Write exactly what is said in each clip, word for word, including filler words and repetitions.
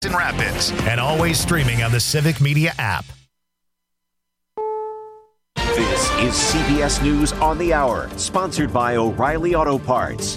in Rapids, and always streaming on the Civic Media app. This is C B S News on the Hour, sponsored by O'Reilly Auto Parts.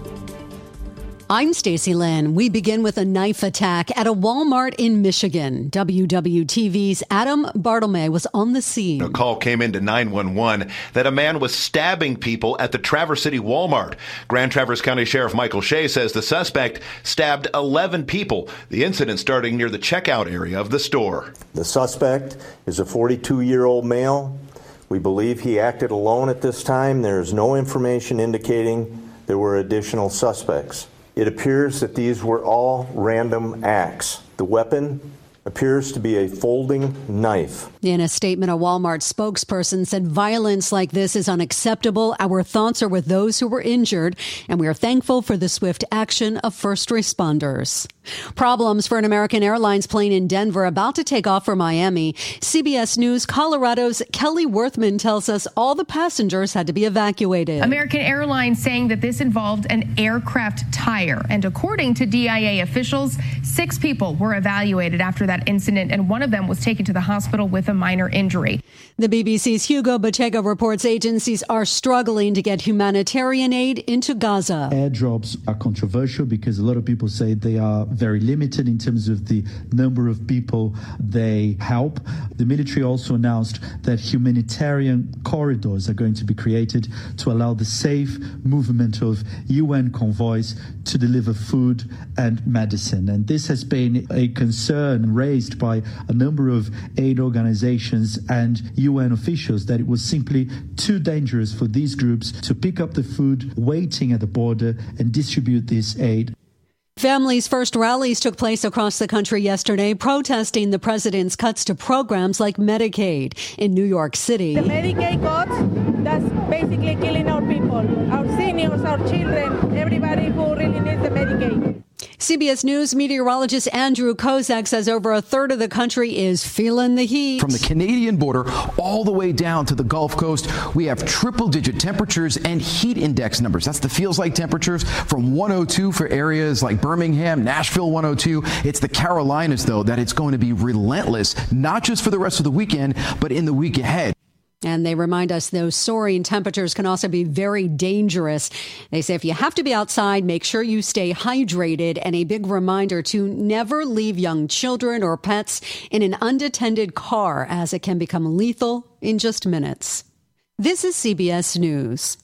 I'm Stacey Lynn. We begin with a knife attack at a Walmart in Michigan. W W T V's Adam Bartlemay was on the scene. A call came into nine one one that a man was stabbing people at the Traverse City Walmart. Grand Traverse County Sheriff Michael Shea says the suspect stabbed eleven people. The incident starting near the checkout area of the store. The suspect is a forty-two-year-old male. We believe he acted alone at this time. There is no information indicating there were additional suspects. It appears that these were all random acts. The weapon appears to be a folding knife. In a statement, a Walmart spokesperson said violence like this is unacceptable. Our thoughts are with those who were injured, and we are thankful for the swift action of first responders. Problems for an American Airlines plane in Denver about to take off for Miami. C B S News Colorado's Kelly Worthman tells us all the passengers had to be evacuated. American Airlines saying that this involved an aircraft tire. And according to D I A officials, six people were evaluated after that incident, and one of them was taken to the hospital with a minor injury. The B B C's Hugo Botega reports agencies are struggling to get humanitarian aid into Gaza. Airdrops are controversial because a lot of people say they are very limited in terms of the number of people they help. The military also announced that humanitarian corridors are going to be created to allow the safe movement of U N convoys to deliver food and medicine. And this has been a concern raised by a number of aid organizations and U N officials that it was simply too dangerous for these groups to pick up the food waiting at the border and distribute this aid. Families' First rallies took place across the country yesterday, protesting the president's cuts to programs like Medicaid. In New York City, the Medicaid cuts, that's basically killing our people, our seniors, our children, everybody who really needs the Medicaid. C B S News meteorologist Andrew Kozak says over a third of the country is feeling the heat. From the Canadian border all the way down to the Gulf Coast, we have triple-digit temperatures and heat index numbers. That's the feels-like temperatures from one oh two for areas like Birmingham, Nashville one oh two. It's the Carolinas, though, that it's going to be relentless, not just for the rest of the weekend, but in the week ahead. And they remind us those soaring temperatures can also be very dangerous. They say if you have to be outside, make sure you stay hydrated. And a big reminder to never leave young children or pets in an unattended car, as it can become lethal in just minutes. This is C B S News.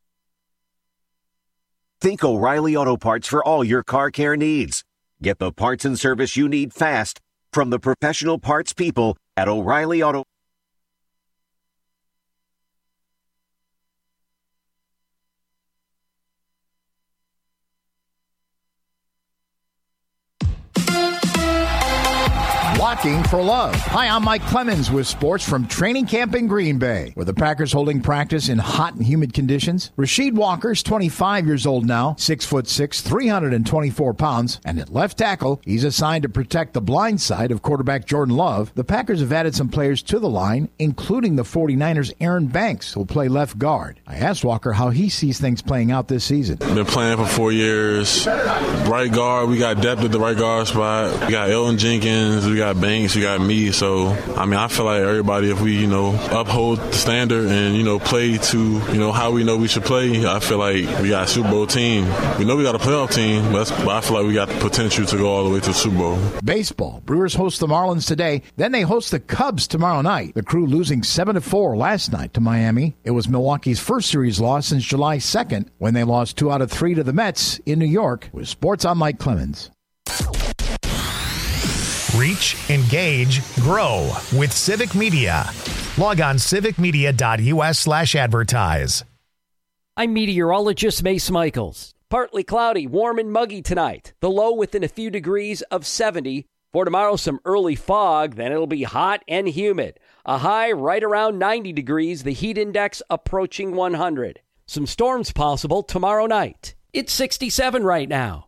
Think O'Reilly Auto Parts for all your car care needs. Get the parts and service you need fast from the professional parts people at O'Reilly Auto. Blocking for Love. Hi, I'm Mike Clemens with sports from training camp in Green Bay, where the Packers holding practice in hot and humid conditions. Rasheed Walker's twenty-five years old now, six foot six, three hundred twenty-four pounds, and at left tackle, he's assigned to protect the blind side of quarterback Jordan Love. The Packers have added some players to the line, including the 49ers' Aaron Banks, who'll play left guard. I asked Walker how he sees things playing out this season. Been playing for four years. Right guard, we got depth at the right guard spot. We got Elton Jenkins, we got Banks, you got me. So, I mean, I feel like everybody, if we, you know, uphold the standard and, you know, play to, you know, how we know we should play, I feel like we got a Super Bowl team. We know we got a playoff team, but, that's, but I feel like we got the potential to go all the way to the Super Bowl. Baseball. Brewers host the Marlins today. Then they host the Cubs tomorrow night. The Crew losing seven to four last night to Miami. It was Milwaukee's first series loss since July second, when they lost two out of three to the Mets in New York. With sports, I'm Mike Clemens. Reach, engage, grow with Civic Media. Log on civicmedia.us slash advertise. I'm meteorologist Mace Michaels. Partly cloudy, warm and muggy tonight. The low within a few degrees of seventy. For tomorrow, some early fog, then it'll be hot and humid. A high right around ninety degrees, the heat index approaching one hundred. Some storms possible tomorrow night. It's sixty-seven right now.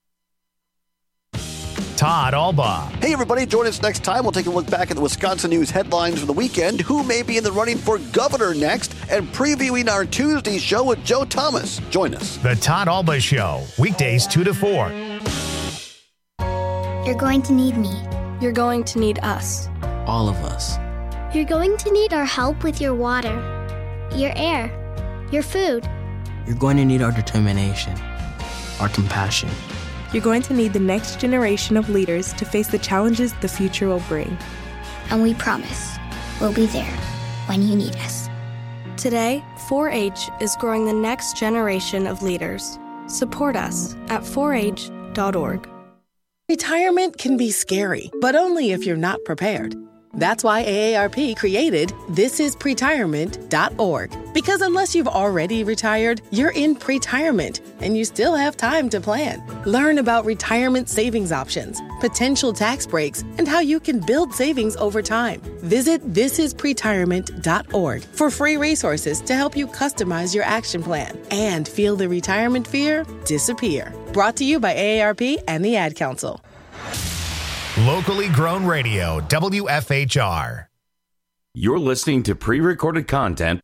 Todd Alba. Hey, everybody. Join us next time. We'll take a look back at the Wisconsin news headlines for the weekend, who may be in the running for governor next, and previewing our Tuesday show with Joe Thomas. Join us. The Todd Alba Show, weekdays two to four. You're going to need me. You're going to need us. All of us. You're going to need our help with your water, your air, your food. You're going to need our determination, our compassion. You're going to need the next generation of leaders to face the challenges the future will bring. And we promise we'll be there when you need us. Today, four H is growing the next generation of leaders. Support us at four H dot org. Retirement can be scary, but only if you're not prepared. That's why A A R P created this is pretirement dot org. Because unless you've already retired, you're in pretirement, and you still have time to plan. Learn about retirement savings options, potential tax breaks, and how you can build savings over time. Visit this is pretirement dot org for free resources to help you customize your action plan and feel the retirement fear disappear. Brought to you by A A R P and the Ad Council. Locally grown radio, W F H R. You're listening to pre-recorded content.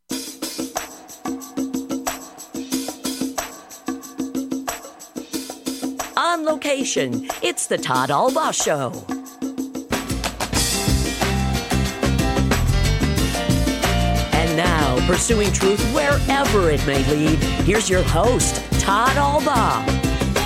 On location, it's the Todd Albaugh Show. And now, pursuing truth wherever it may lead, here's your host, Todd Albaugh.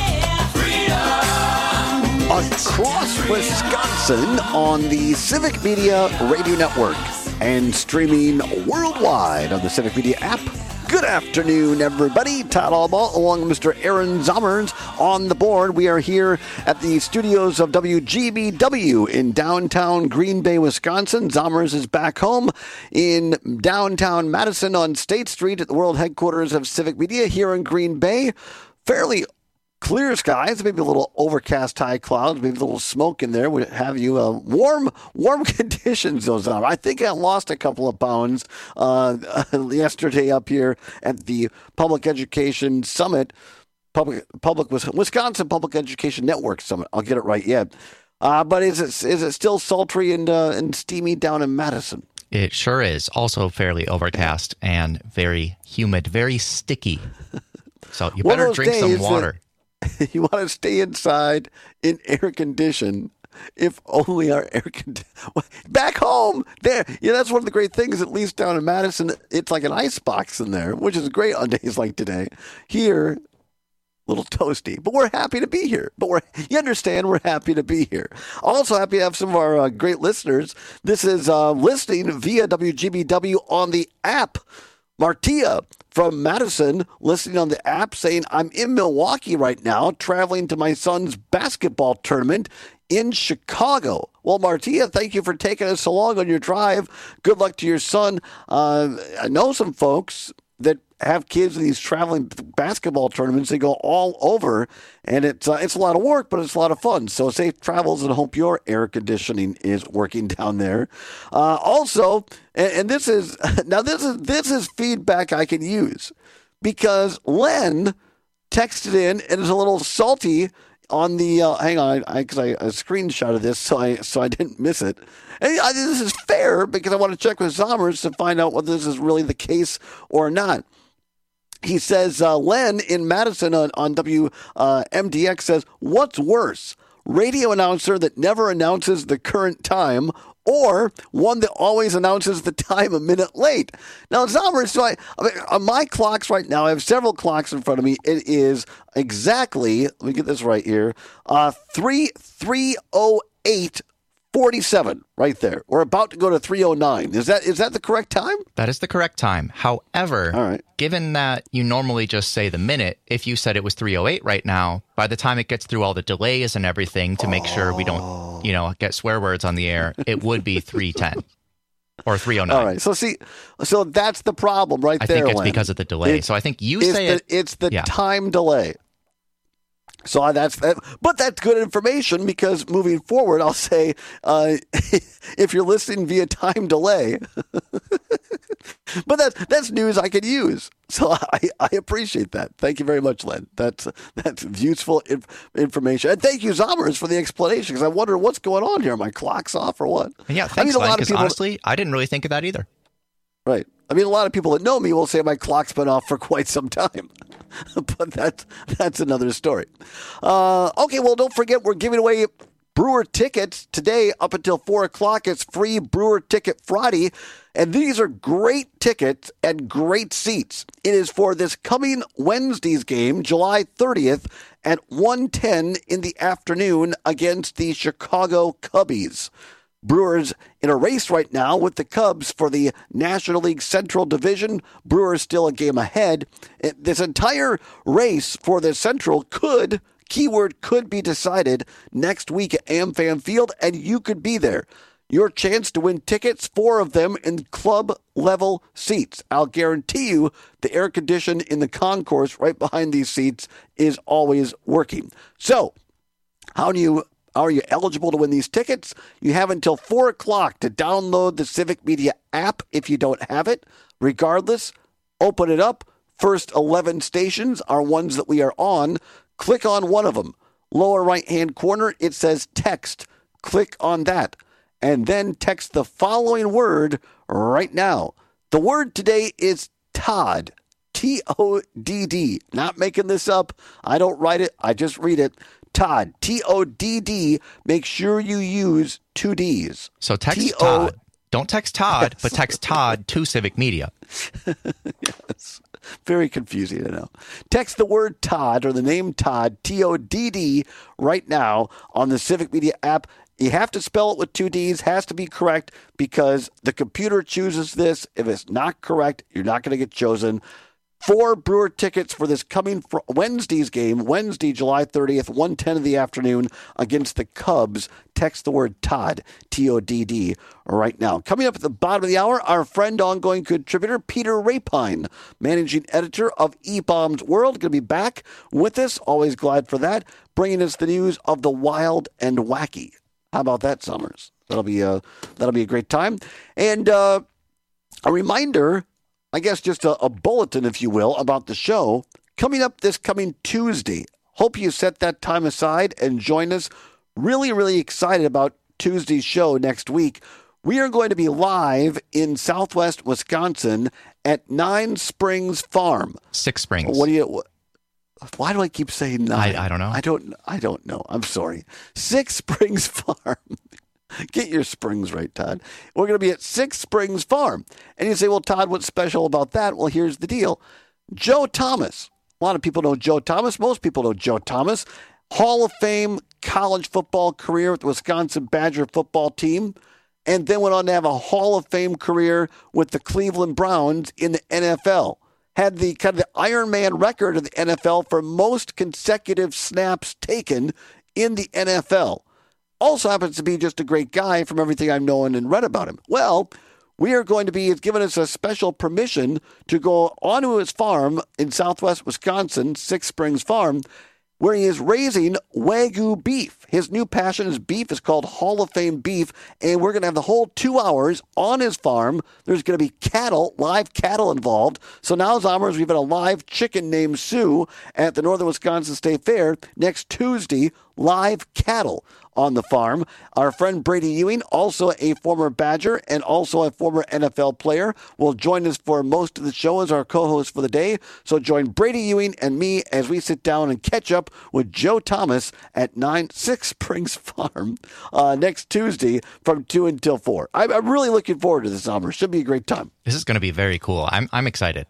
Across Wisconsin on the Civic Media Radio Network and streaming worldwide on the Civic Media app. Good afternoon, everybody. Todd Albaugh along with Mister Aaron Zommers on the board. We are here at the studios of W G B W in downtown Green Bay, Wisconsin. Zommers is back home in downtown Madison on State Street at the world headquarters of Civic Media here in Green Bay. Fairly clear skies, maybe a little overcast high clouds, maybe a little smoke in there would have you uh, warm, warm conditions. Those are. I think I lost a couple of pounds uh, yesterday up here at the Public Education Summit, Public Public Wisconsin Public Education Network Summit. I'll get it right yet. Uh, but is it is it still sultry and uh, and steamy down in Madison? It sure is. Also fairly overcast and very humid, very sticky. So you better drink some water. You want to stay inside in air condition, if only our air condition. Back home, there. Yeah, that's one of the great things, at least down in Madison, it's like an ice box in there, which is great on days like today. Here, a little toasty, but we're happy to be here. But we're, you understand, we're happy to be here. Also happy to have some of our uh, great listeners. This is uh, listening via W G B W on the app. Martia from Madison listening on the app saying, I'm in Milwaukee right now, traveling to my son's basketball tournament in Chicago. Well, Martia, thank you for taking us along on your drive. Good luck to your son. Uh, I know some folks that have kids in these traveling basketball tournaments. They go all over, and it's uh, it's a lot of work, but it's a lot of fun. So safe travels, and hope your air conditioning is working down there. Uh, also, and, and this is now this is this is feedback I can use, because Len texted in and is a little salty on the uh, hang on, because I, I, I screenshotted this, so I so I didn't miss it. And I, this is fair because I want to check with Zommers to find out whether this is really the case or not. He says, uh, Len in Madison on, on W M D X says, what's worse, radio announcer that never announces the current time or one that always announces the time a minute late? Now, Zommers, so I, I mean, on my clocks right now, I have several clocks in front of me. It is exactly, let me get this right here, uh, three oh eight forty-seven right there. We're about to go to three oh nine. Is that is that the correct time? That is the correct time. However, All right. given that you normally just say the minute, if you said it was three oh eight right now, by the time it gets through all the delays and everything to make oh. sure we don't, you know, get swear words on the air, it would be three ten or three oh nine. All right. So see, so that's the problem right I there. I think it's Len. because of the delay. It, so I think you it's say the, it. It's the yeah. time delay. So that's that, but that's good information because moving forward, I'll say uh, if you're listening via time delay, but that's that's news I could use. So I, I appreciate that. Thank you very much, Len. That's that's useful inf- information, and thank you, Zommers, for the explanation. Because I wonder what's going on here. Are my clock's off or what? And yeah, thanks, I mean, a Len, lot of people. Honestly, I didn't really think of that either. Right. I mean, a lot of people that know me will say my clock's been off for quite some time. but that's, that's another story. Uh, okay, well, don't forget we're giving away Brewer tickets today up until four o'clock. It's free Brewer Ticket Friday. And these are great tickets and great seats. It is for this coming Wednesday's game, July thirtieth at one ten in the afternoon against the Chicago Cubbies. Brewers in a race right now with the Cubs for the National League Central Division. Brewers still a game ahead. This entire race for the Central could, keyword could be decided next week at AmFam Field, and you could be there. Your chance to win tickets, four of them in club-level seats. I'll guarantee you the air condition in the concourse right behind these seats is always working. So, how do you are you eligible to win these tickets? You have until four o'clock to download the Civic Media app if you don't have it. Regardless, open it up. First eleven stations are ones that we are on. Click on one of them. Lower right-hand corner, it says text. Click on that. And then text the following word right now. The word today is Todd. T O D D. Not making this up. I don't write it. I just read it. Todd. T O D D. Make sure you use two D's. So text T O Todd. Don't text Todd, yes. But text Todd to Civic Media. Yes. Very confusing, I know. Text the word Todd or the name Todd, T O D D, right now on the Civic Media app. You have to spell it with two D's, has to be correct because the computer chooses this. If it's not correct, you're not going to get chosen. Four Brewer tickets for this coming fr- Wednesday's game, Wednesday, July thirtieth, one ten in the afternoon against the Cubs. Text the word Todd, T O D D, right now. Coming up at the bottom of the hour, our friend, ongoing contributor, Peter Rapine, managing editor of E-Bombs World, going to be back with us. Always glad for that. Bringing us the news of the wild and wacky. How about that, Summers? That'll be a, that'll be a great time. And uh, a reminder, I guess just a, a bulletin, if you will, about the show. Coming up this coming Tuesday. Hope you set that time aside and join us. Really, really excited about Tuesday's show next week. We are going to be live in Southwest Wisconsin at Nine Springs Farm. Six Springs. What do you... Why do I keep saying nine? I, I don't know. I don't. I don't know. I'm sorry. Six Springs Farm. Get your springs right, Todd. We're going to be at Six Springs Farm, and you say, "Well, Todd, what's special about that?" Well, here's the deal. Joe Thomas. A lot of people know Joe Thomas. Most people know Joe Thomas. Hall of Fame college football career with the Wisconsin Badger football team, and then went on to have a Hall of Fame career with the Cleveland Browns in the N F L. Had the kind of the Iron Man record of the N F L for most consecutive snaps taken in the N F L. Also happens to be just a great guy from everything I've known and read about him. Well, we are going to be, he's given us a special permission to go onto his farm in Southwest Wisconsin, Six Springs Farm, where he is raising Wagyu beef. His new passion is beef. It's called Hall of Fame beef, and we're going to have the whole two hours on his farm. There's going to be cattle, live cattle involved. So now, Zommers, we've got a live chicken named Sue at the Northern Wisconsin State Fair. Next Tuesday, live cattle on the farm. Our friend Brady Ewing, also a former Badger and also a former N F L player, will join us for most of the show as our co-host for the day. So join Brady Ewing and me as we sit down and catch up with Joe Thomas at nine Six Springs Farm uh, next Tuesday from two until four. I'm, I'm really looking forward to this summer. Should be a great time. This is going to be very cool. I'm I'm excited.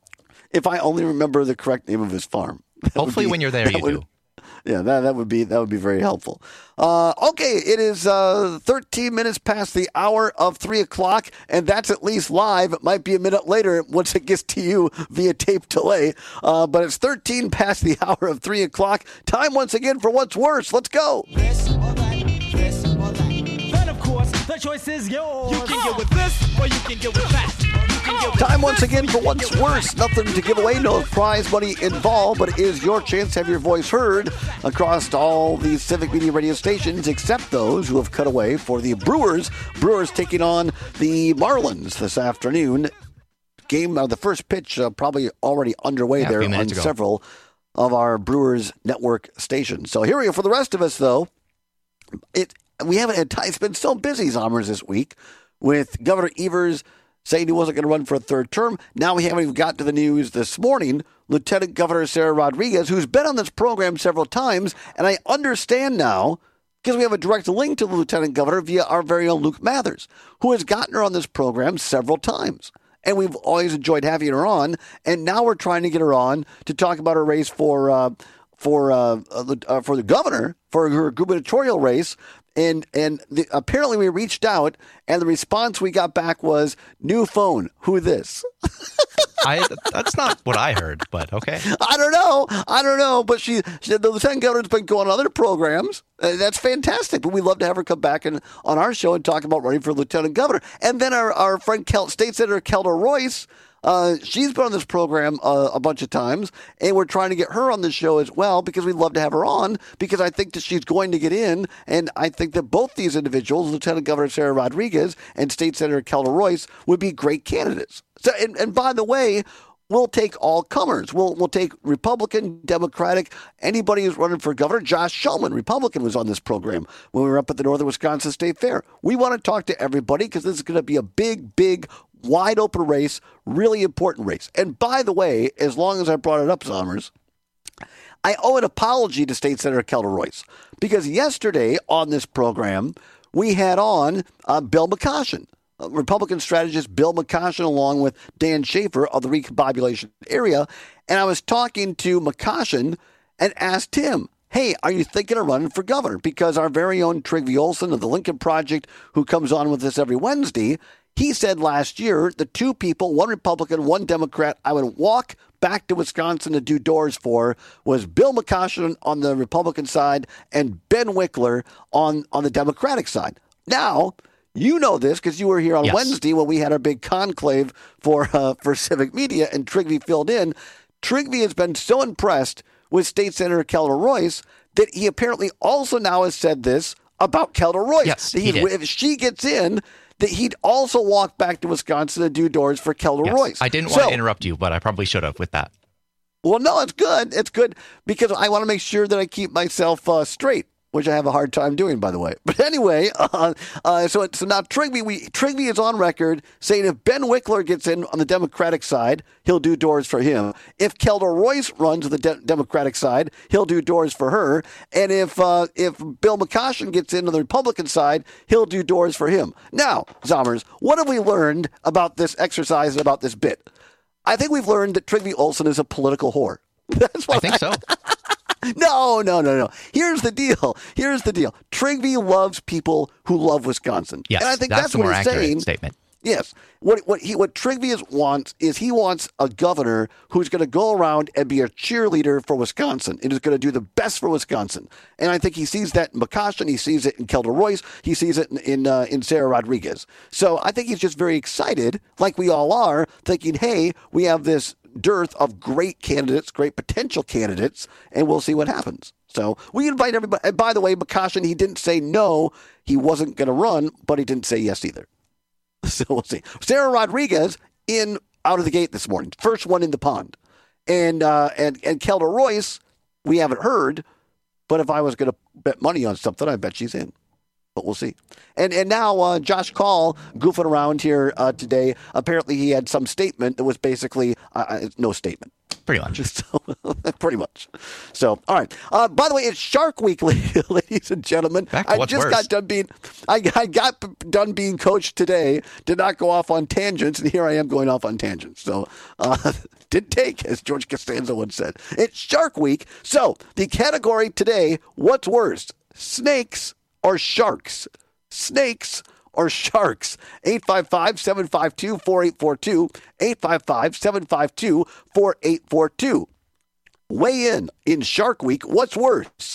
If I only remember the correct name of his farm. Hopefully, be, when you're there, you would, do. Yeah, that that would be that would be very helpful. Uh, okay, it is uh, thirteen minutes past the hour of three o'clock, and that's at least live. It might be a minute later once it gets to you via tape delay, uh, but it's thirteen past the hour of three o'clock. Time once again for What's Worse. Let's go. This or that, this or that. Then of course the choice is yours. You can get with this or you can get with that. Time once again for What's Worse. Nothing to give away, no prize money involved, but it is your chance to have your voice heard across all these Civic Media radio stations, except those who have cut away for the Brewers. Brewers taking on the Marlins this afternoon. Game, uh, the first pitch uh, probably already underway yeah, there on ago. several of our Brewers network stations. So here we go. For the rest of us, though, it we haven't had time. It's been so busy, Zommers, this week with Governor Evers saying he wasn't going to run for a third term. Now we haven't even got to the news this morning. Lieutenant Governor Sarah Rodriguez, who's been on this program several times, and I understand now because we have a direct link to the Lieutenant Governor via our very own Luke Mathers, who has gotten her on this program several times. And we've always enjoyed having her on, and now we're trying to get her on to talk about her race for uh, for uh, uh, for the governor, for her gubernatorial race. And and the, apparently we reached out, and the response we got back was, new phone, who this? I That's not what I heard, but okay. I don't know. I don't know. But she, she the lieutenant governor's been going on other programs. Uh, that's fantastic. But we'd love to have her come back and on our show and talk about running for lieutenant governor. And then our, our friend Kel, State Senator Kelda Royce, Uh, she's been on this program uh, a bunch of times, and we're trying to get her on the show as well because we'd love to have her on because I think that she's going to get in, and I think that both these individuals, Lieutenant Governor Sarah Rodriguez and State Senator Kelda Royce, would be great candidates. So, and, and by the way, we'll take all comers. We'll we'll take Republican, Democratic, anybody who's running for governor. Josh Shulman, Republican, was on this program when we were up at the Northern Wisconsin State Fair. We want to talk to everybody because this is going to be a big, big, wide open race, really important race. And by the way, as long as I brought it up, Zommers, I owe an apology to State Senator Kelda Royce because yesterday on this program, we had on uh, Bill McCoshen, uh, Republican strategist Bill McCoshen, along with Dan Schaefer of the Recombobulation area. And I was talking to McCoshen and asked him, hey, are you thinking of running for governor? Because our very own Trygve Olsen of the Lincoln Project, who comes on with us every Wednesday, he said last year the two people, one Republican, one Democrat, I would walk back to Wisconsin to do doors for was Bill McCoshen on the Republican side and Ben Wickler on, on the Democratic side. Now, you know this because you were here on yes. Wednesday when we had our big conclave for uh, for Civic Media and Trygve filled in. Trygve has been so impressed with State Senator Kelda Royce that he apparently also now has said this about Kelda Royce. Yes, he did. If she gets in, that he'd also walk back to Wisconsin to do doors for Kelda yes. Royce. I didn't want so, to interrupt you, but I probably should have with that. Well, no, it's good. It's good because I want to make sure that I keep myself uh, straight, which I have a hard time doing, by the way. But anyway, uh, uh, so so now Trygve, we, Trygve is on record saying if Ben Wickler gets in on the Democratic side, he'll do doors for him. If Kelda Royce runs the de- Democratic side, he'll do doors for her. And if uh, if Bill McCoshen gets in on the Republican side, he'll do doors for him. Now, Zommers, what have we learned about this exercise and about this bit? I think we've learned that Trygve Olsen is a political whore. That's what I think I- so. No, no, no, no. Here's the deal. Here's the deal. Trygve loves people who love Wisconsin. Yes, and I think that's, that's the what more he's accurate saying. Statement. Yes. What what he what Trygve is, wants is he wants a governor who's going to go around and be a cheerleader for Wisconsin and is going to do the best for Wisconsin. And I think he sees that in McCoshen. He sees it in Kelda Royce. He sees it in in, uh, in Sarah Rodriguez. So I think he's just very excited, like we all are, thinking, hey, we have this dearth of great candidates, great potential candidates, and we'll see what happens. So we invite everybody. And by the way, McCoshen, he didn't say no, he wasn't going to run, but he didn't say yes either. So we'll see. Sarah Rodriguez in out of the gate this morning, first one in the pond, and uh, and and Kelda Royce, we haven't heard, but if I was going to bet money on something, I bet she's in. But we'll see. And and now uh, Josh Call goofing around here uh, today. Apparently he had some statement that was basically uh, no statement. Pretty much. So, pretty much. So, all right. Uh, by the way, it's Shark Week, ladies and gentlemen. Back to I what's just worse. got done being I, I got done being coached today. Did not go off on tangents, and here I am going off on tangents. So, uh, didn't take, as George Costanza once said. It's Shark Week. So, the category today: what's worse, snakes or sharks? Snakes or sharks? eight five five, seven five two, four eight four two. eight five five, seven five two, four eight four two. Weigh in in Shark Week. What's worse,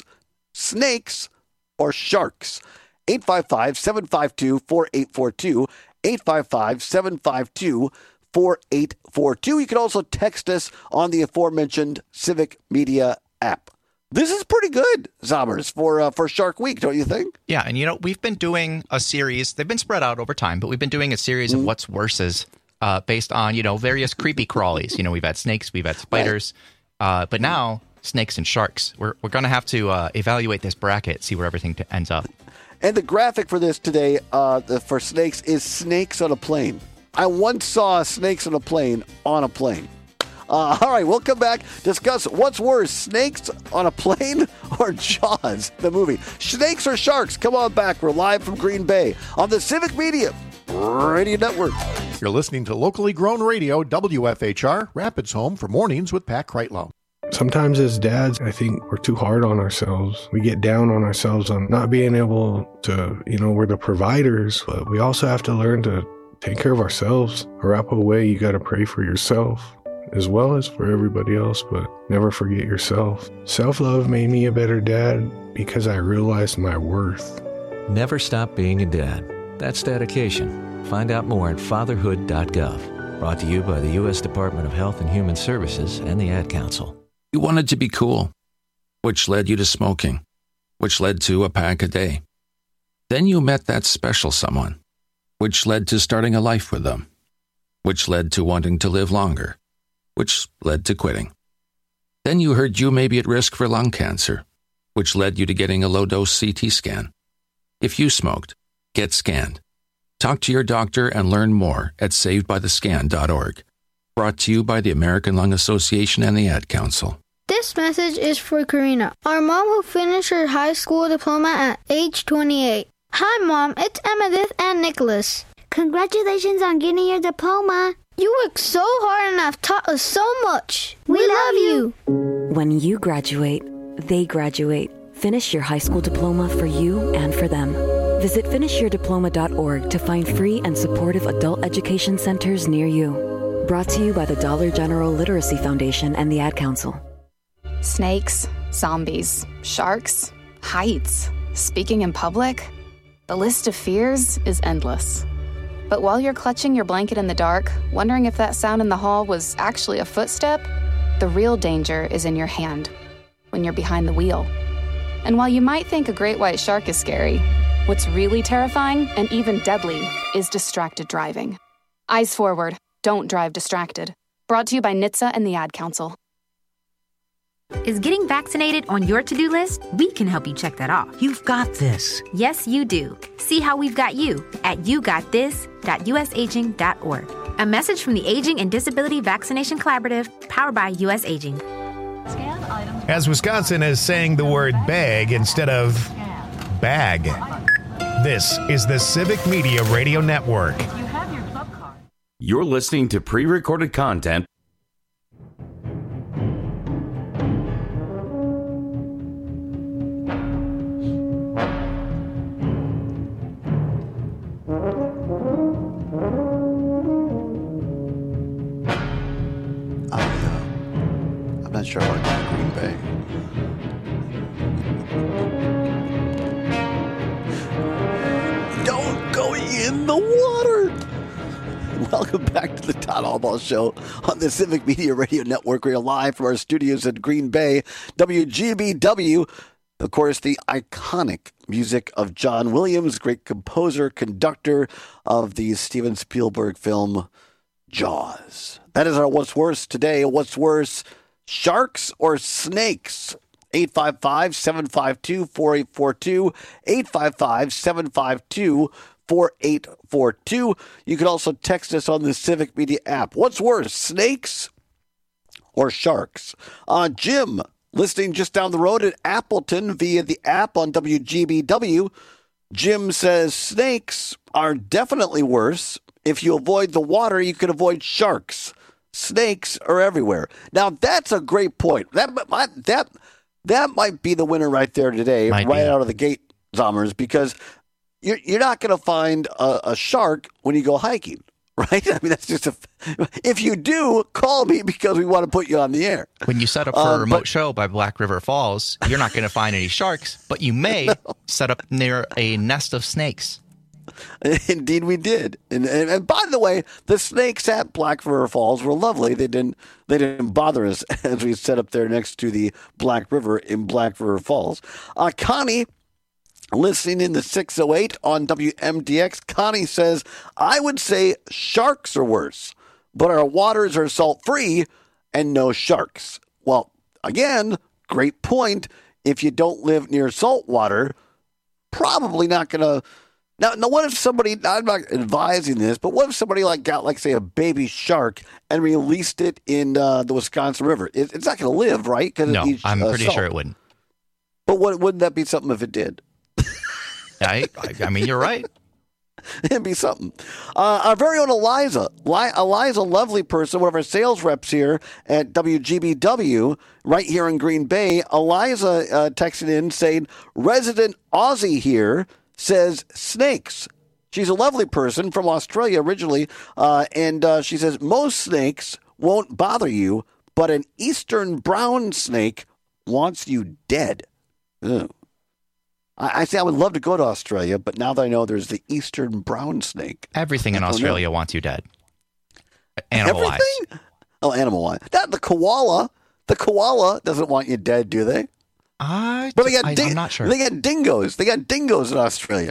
snakes or sharks? eight five five, seven five two, four eight four two. eight five five, seven five two, four eight four two. You can also text us on the aforementioned Civic Media app. This is pretty good, Zommers, for uh, for Shark Week, don't you think? Yeah, and you know, we've been doing a series. They've been spread out over time, but we've been doing a series mm-hmm. of what's worses uh, based on, you know, various creepy crawlies. You know, we've had snakes, we've had spiders, right. uh, but now snakes and sharks. We're we're going to have to uh, evaluate this bracket, see where everything t- ends up. And the graphic for this today, uh, the, for snakes, is snakes on a plane. I once saw snakes on a plane on a plane. Uh, all right, we'll come back, discuss what's worse, snakes on a plane or Jaws, the movie. Snakes or sharks? Come on back. We're live from Green Bay on the Civic Media Radio Network. You're listening to locally grown radio, W F H R, Rapids Home for Mornings with Pat Kreitlow. Sometimes as dads, I think we're too hard on ourselves. We get down on ourselves on not being able to, you know, we're the providers, but we also have to learn to take care of ourselves. Arapaho way, you got to pray for yourself as well as for everybody else, but never forget yourself. Self-love made me a better dad because I realized my worth. Never stop being a dad. That's dedication. Find out more at fatherhood dot gov. Brought to you by the U S Department of Health and Human Services and the Ad Council. You wanted to be cool, which led you to smoking, which led to a pack a day. Then you met that special someone, which led to starting a life with them, which led to wanting to live longer, which led to quitting. Then you heard you may be at risk for lung cancer, which led you to getting a low-dose C T scan. If you smoked, get scanned. Talk to your doctor and learn more at saved by the scan dot org. Brought to you by the American Lung Association and the Ad Council. This message is for Karina, our mom who finished her high school diploma at age twenty-eight. Hi, Mom. It's Emmettith and Nicholas. Congratulations on getting your diploma. You worked so hard and have taught us so much. We, we love you. When you graduate, they graduate. Finish your high school diploma for you and for them. Visit finish your diploma dot org to find free and supportive adult education centers near you. Brought to you by the Dollar General Literacy Foundation and the Ad Council. Snakes, zombies, sharks, heights, speaking in public. The list of fears is endless. But while you're clutching your blanket in the dark, wondering if that sound in the hall was actually a footstep, the real danger is in your hand, when you're behind the wheel. And while you might think a great white shark is scary, what's really terrifying and even deadly is distracted driving. Eyes forward. Don't drive distracted. Brought to you by N H T S A and the Ad Council. Is getting vaccinated on your to-do list? We can help you check that off. You've got this. Yes, you do. See how we've got you at you got this dot u s aging dot org. A message from the Aging and Disability Vaccination Collaborative, powered by U S Aging. As Wisconsin is saying the word bag instead of bag. This is the Civic Media Radio Network. You're listening to pre-recorded content. I'm not sure I want to go to Green Bay. Don't go in the water. Welcome back to the Todd Albaugh Show on the Civic Media Radio Network. We're live from our studios at Green Bay, W G B W. Of course, the iconic music of John Williams, great composer, conductor of the Steven Spielberg film Jaws. That is our What's Worse today. What's worse, sharks or snakes? eight five five, seven five two, four eight four two, eight five five, seven five two, four eight four two. You can also text us on the Civic Media app. What's worse, snakes or sharks? Uh, Jim, listening just down the road at Appleton via the app on W G B W. Jim says snakes are definitely worse. If you avoid the water, you can avoid sharks. Snakes are everywhere. Now, that's a great point. That that that might be the winner right there today, might right be. Out of the gate, Zommers, because you're, you're not going to find a, a shark when you go hiking, right? I mean, that's just a... If you do, call me because we want to put you on the air. When you set up for Um, a remote but- show by Black River Falls, you're not going to find any sharks, but you may set up near a nest of snakes. Indeed, we did. And, and and by the way, the snakes at Black River Falls were lovely. They didn't they didn't bother us as we set up there next to the Black River in Black River Falls. Uh, Connie, listening in the six oh eight on W M D X, Connie says, I would say sharks are worse, but our waters are salt free and no sharks. Well, again, great point. If you don't live near salt water, probably not going to Now, now, what if somebody, I'm not advising this, but what if somebody like got, like, say, a baby shark and released it in uh, the Wisconsin River? It, it's not going to live, right? Cause no, eats, I'm uh, pretty salt. sure it wouldn't. But what, wouldn't that be something if it did? I, I, I mean, you're right. It'd be something. Uh, our very own Eliza. Li- Eliza, lovely person, one of our sales reps here at W G B W, right here in Green Bay. Eliza uh, texted in saying, resident Aussie here says snakes. She's a lovely person from Australia originally, uh, and uh, she says most snakes won't bother you, but an eastern brown snake wants you dead. Ugh. I, I say I would love to go to Australia, but now that I know there's the eastern brown snake. Everything in I don't Australia know. wants you dead. Animal-wise. Everything? Oh, animal-wise. Not the koala. The koala doesn't want you dead, do they? I, but they got I, ding- I'm not sure. They got dingoes. They got dingoes in Australia.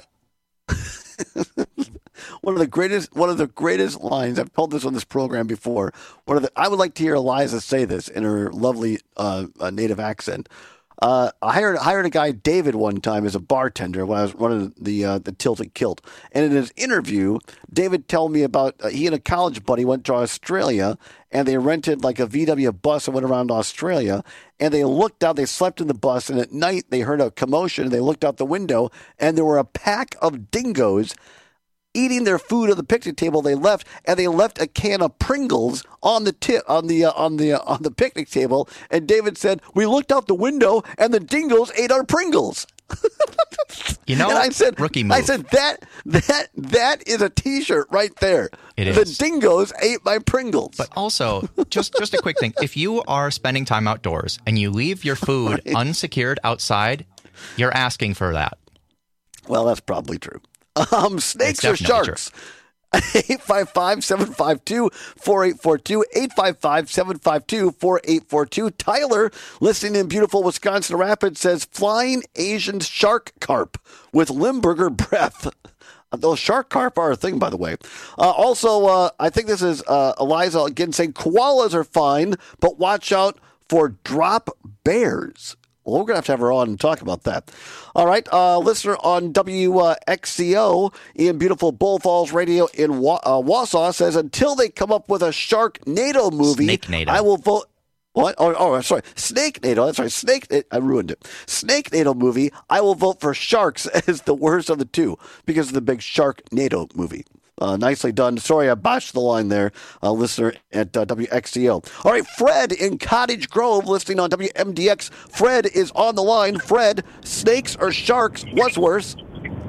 One of the greatest, one of the greatest lines. I've told this on this program before. One of the, I would like to hear Eliza say this in her lovely uh, uh, native accent. Uh, I hired hired a guy, David, one time as a bartender when I was running the uh, the Tilted Kilt. And in his interview, David told me about uh, he and a college buddy went to Australia and they rented like a V W bus and went around Australia. And they looked out, they slept in the bus, and at night they heard a commotion. And they looked out the window and there were a pack of dingoes eating their food at the picnic table. They left, and they left a can of Pringles on the tip on the uh, on the uh, on the picnic table. And David said, "We looked out the window, and the dingoes ate our Pringles." You know, and I said, rookie move. I said that that that is a T-shirt right there. It the is. dingoes ate my Pringles. But also, just just a quick thing: if you are spending time outdoors and you leave your food right. unsecured outside, you're asking for that. Well, that's probably true. Um, snakes or sharks? eight five five, seven five two, four eight four two, eight five five, seven five two, four eight four two. Tyler, listening in beautiful Wisconsin Rapids, says flying Asian shark carp with Limburger breath. Those shark carp are a thing, by the way. Uh, also, uh, I think this is uh, Eliza again saying koalas are fine, but watch out for drop bears. Well, we're going to have to have her on and talk about that. All right. Uh, listener on W X C O in beautiful Bull Falls Radio in Wa- uh, Wausau says, until they come up with a Sharknado movie, Snake-nado. I will vote. What? Oh, oh, sorry. Snake-nado. That's right. Snake. I ruined it. Snake-nado movie. I will vote for Sharks as the worst of the two because of the big Sharknado movie. Uh, nicely done. Sorry, I botched the line there, uh, listener at uh, W X C O. All right, Fred in Cottage Grove, listening on W M D X. Fred is on the line. Fred, snakes or sharks? What's worse?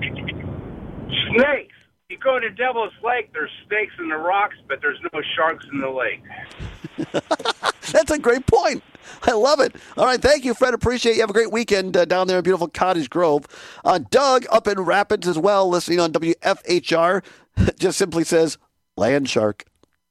Snakes. You go to Devil's Lake, there's snakes in the rocks, but there's no sharks in the lake. That's a great point. I love it. All right, thank you, Fred. Appreciate you. Have a great weekend uh, down there in beautiful Cottage Grove. Uh, Doug up in Rapids as well, listening on W F H R. Just simply says, land shark.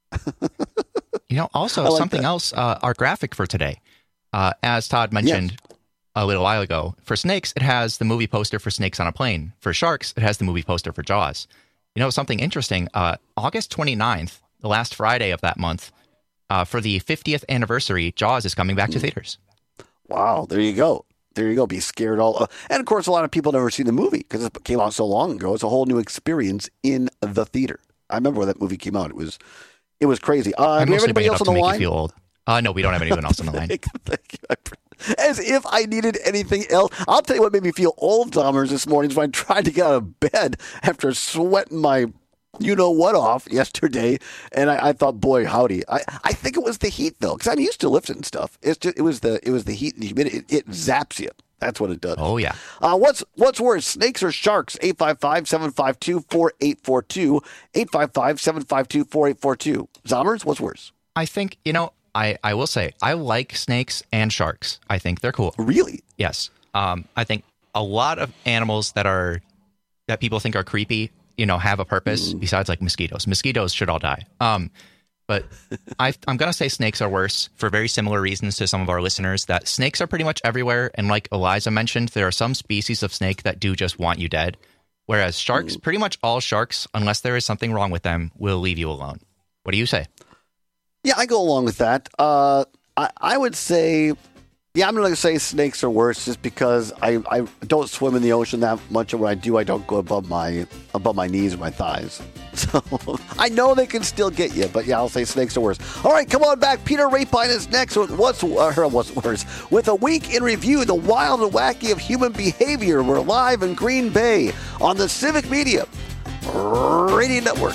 You know, also like something that. else, uh, our graphic for today, uh, as Todd mentioned yes. a little while ago, for snakes, it has the movie poster for Snakes on a Plane. For sharks, it has the movie poster for Jaws. You know, something interesting, uh, August twenty-ninth, the last Friday of that month, uh, for the fiftieth anniversary, Jaws is coming back to theaters. Wow, there you go. There you go. Be scared all. Uh, and of course, a lot of people never seen the movie because it came out so long ago. It's a whole new experience in the theater. I remember when that movie came out. It was, it was crazy. Uh, do we have anybody else on the make line? You feel old. Uh, no, we don't have anyone else on the line. Thank, thank you. As if I needed anything else. I'll tell you what made me feel old, Dahmers, this morning is when I tried to get out of bed after sweating my you-know-what off yesterday, and I, I thought, boy, howdy. I, I think it was the heat, though, because I'm used to lifting stuff. It's just, it was the it was the heat and the humidity. It, it zaps you. That's what it does. Oh, yeah. Uh, what's what's worse, snakes or sharks? eight five five, seven five two, four eight four two. eight five five, seven five two, four eight four two. Zommers, what's worse? I think, you know, I, I will say, I like snakes and sharks. I think they're cool. Really? Yes. Um, I think a lot of animals that are that people think are creepy, you know, have a purpose mm. besides like mosquitoes. Mosquitoes should all die. Um, but I, I'm going to say snakes are worse for very similar reasons to some of our listeners, that snakes are pretty much everywhere. And like Eliza mentioned, there are some species of snake that do just want you dead. Whereas sharks, mm. pretty much all sharks, unless there is something wrong with them, will leave you alone. What do you say? Yeah, I go along with that. Uh, I, I would say Yeah, I'm going to say snakes are worse just because I, I don't swim in the ocean that much, and when I do, I don't go above my above my knees or my thighs. So I know they can still get you, but yeah, I'll say snakes are worse. All right, come on back. Peter Rapine is next with What's, uh, what's Worse? With a week in review, the wild and wacky of human behavior. We're live in Green Bay on the Civic Media Radio Network.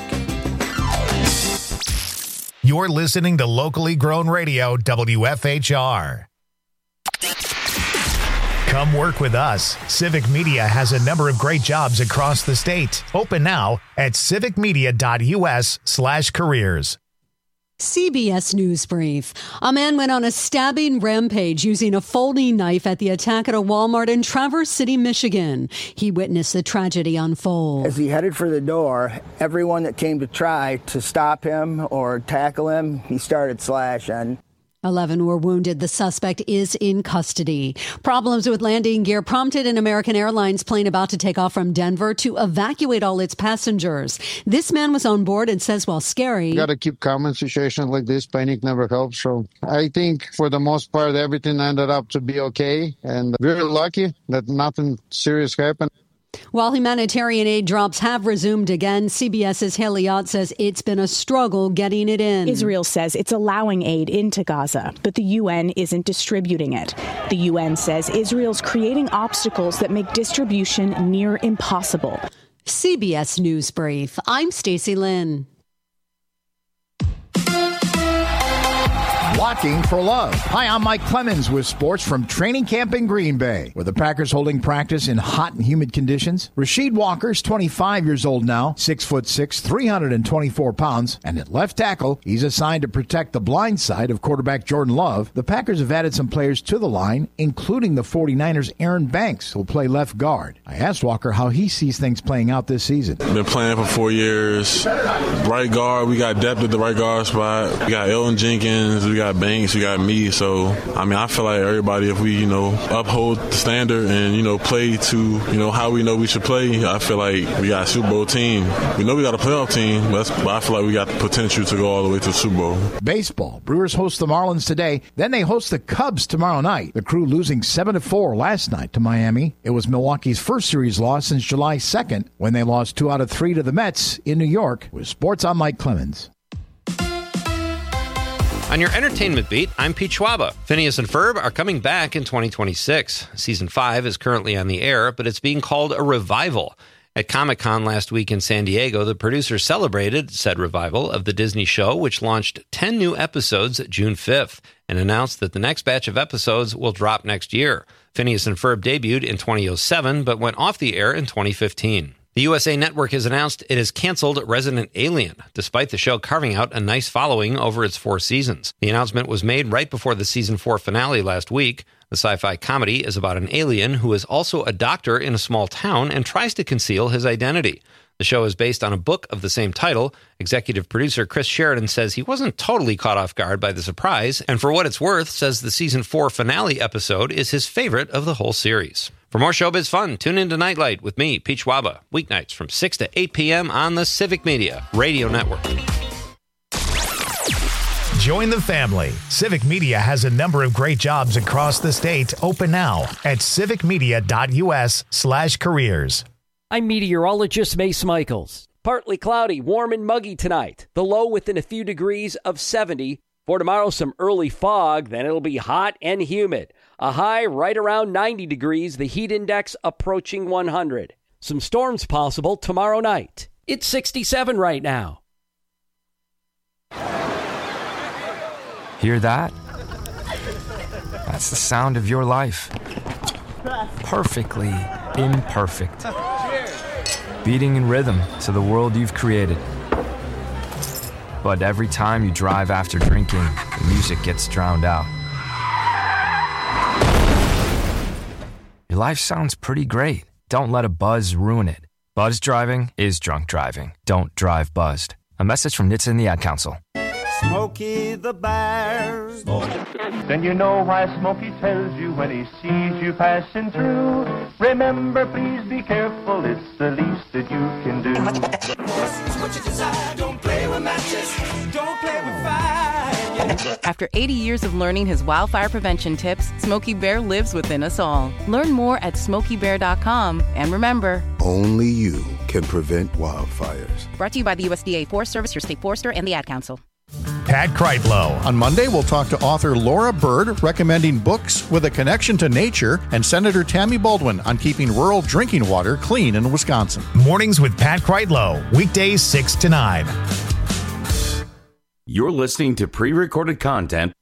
You're listening to locally grown radio, W F H R. Come work with us. Civic Media has a number of great jobs across the state. Open now at civicmedia.us slash careers. C B S News Brief. A man went on a stabbing rampage using a folding knife at the attack at a Walmart in Traverse City, Michigan. He witnessed the tragedy unfold. As he headed for the door, everyone that came to try to stop him or tackle him, he started slashing. Eleven were wounded. The suspect is in custody. Problems with landing gear prompted an American Airlines plane about to take off from Denver to evacuate all its passengers. This man was on board and says, while scary, you got to keep calm in situations like this. Panic never helps. So I think for the most part, everything ended up to be okay. And we're lucky that nothing serious happened. While humanitarian aid drops have resumed again, CBS's Haley Ott says it's been a struggle getting it in. Israel says it's allowing aid into Gaza, but the U N isn't distributing it. The U N says Israel's creating obstacles that make distribution near impossible. C B S News Brief. I'm Stacey Lynn. Walking for Love. Hi, I'm Mike Clemens with sports from training camp in Green Bay, where the Packers holding practice in hot and humid conditions. Rasheed Walker's twenty-five years old now, six foot six, three hundred twenty-four pounds, and at left tackle, he's assigned to protect the blind side of quarterback Jordan Love. The Packers have added some players to the line, including the 49ers' Aaron Banks, who'll play left guard. I asked Walker how he sees things playing out this season. Been playing for four years. Right guard, we got depth at the right guard spot. We got Elton Jenkins, we got Banks, you got me. So, I mean, I feel like everybody, if we, you know, uphold the standard and, you know, play to, you know, how we know we should play, I feel like we got a Super Bowl team. We know we got a playoff team, but, but I feel like we got the potential to go all the way to the Super Bowl. Baseball. Brewers host the Marlins today. Then they host the Cubs tomorrow night. The Crew losing seven to four last night to Miami. It was Milwaukee's first series loss since July second, when they lost two out of three to the Mets in New York. With sports, I'm Mike Clemens. On your entertainment beat, I'm Pete Schwaba. Phineas and Ferb are coming back in twenty twenty-six. Season five is currently on the air, but it's being called a revival. At Comic-Con last week in San Diego, the producers celebrated said revival of the Disney show, which launched ten new episodes June fifth, and announced that the next batch of episodes will drop next year. Phineas and Ferb debuted in two thousand seven, but went off the air in twenty fifteen. The U S A Network has announced it has canceled Resident Alien, despite the show carving out a nice following over its four seasons. The announcement was made right before the season four finale last week. The sci-fi comedy is about an alien who is also a doctor in a small town and tries to conceal his identity. The show is based on a book of the same title. Executive producer Chris Sheridan says he wasn't totally caught off guard by the surprise, and for what it's worth, says the season four finale episode is his favorite of the whole series. For more showbiz fun, tune in to Nightlight with me, Pete Schwaba, weeknights from six to eight p.m. on the Civic Media Radio Network. Join the family. Civic Media has a number of great jobs across the state. Open now at civicmedia.us slash careers. I'm meteorologist Mace Michaels. Partly cloudy, warm and muggy tonight. The low within a few degrees of seventy. For tomorrow, some early fog, then it'll be hot and humid. A high right around ninety degrees, the heat index approaching one hundred. Some storms possible tomorrow night. It's sixty-seven right now. Hear that? That's the sound of your life. Perfectly imperfect. Beating in rhythm to the world you've created. But every time you drive after drinking, the music gets drowned out. Your life sounds pretty great. Don't let a buzz ruin it. Buzz driving is drunk driving. Don't drive buzzed. A message from N H T S A and the Ad Council. Smokey the Bear. Then you know why Smokey tells you when he sees you passing through. Remember, please be careful, it's the least that you can do. What you desire, don't play with matches, don't play with fire. After eighty years of learning his wildfire prevention tips, Smokey Bear lives within us all. Learn more at smokey bear dot com. And remember, only you can prevent wildfires. Brought to you by the U S D A Forest Service, your state forester, and the Ad Council. Pat Kreitlow. On Monday, we'll talk to author Laura Bird, recommending books with a connection to nature, and Senator Tammy Baldwin on keeping rural drinking water clean in Wisconsin. Mornings with Pat Kreitlow, weekdays six to nine. You're listening to pre-recorded content.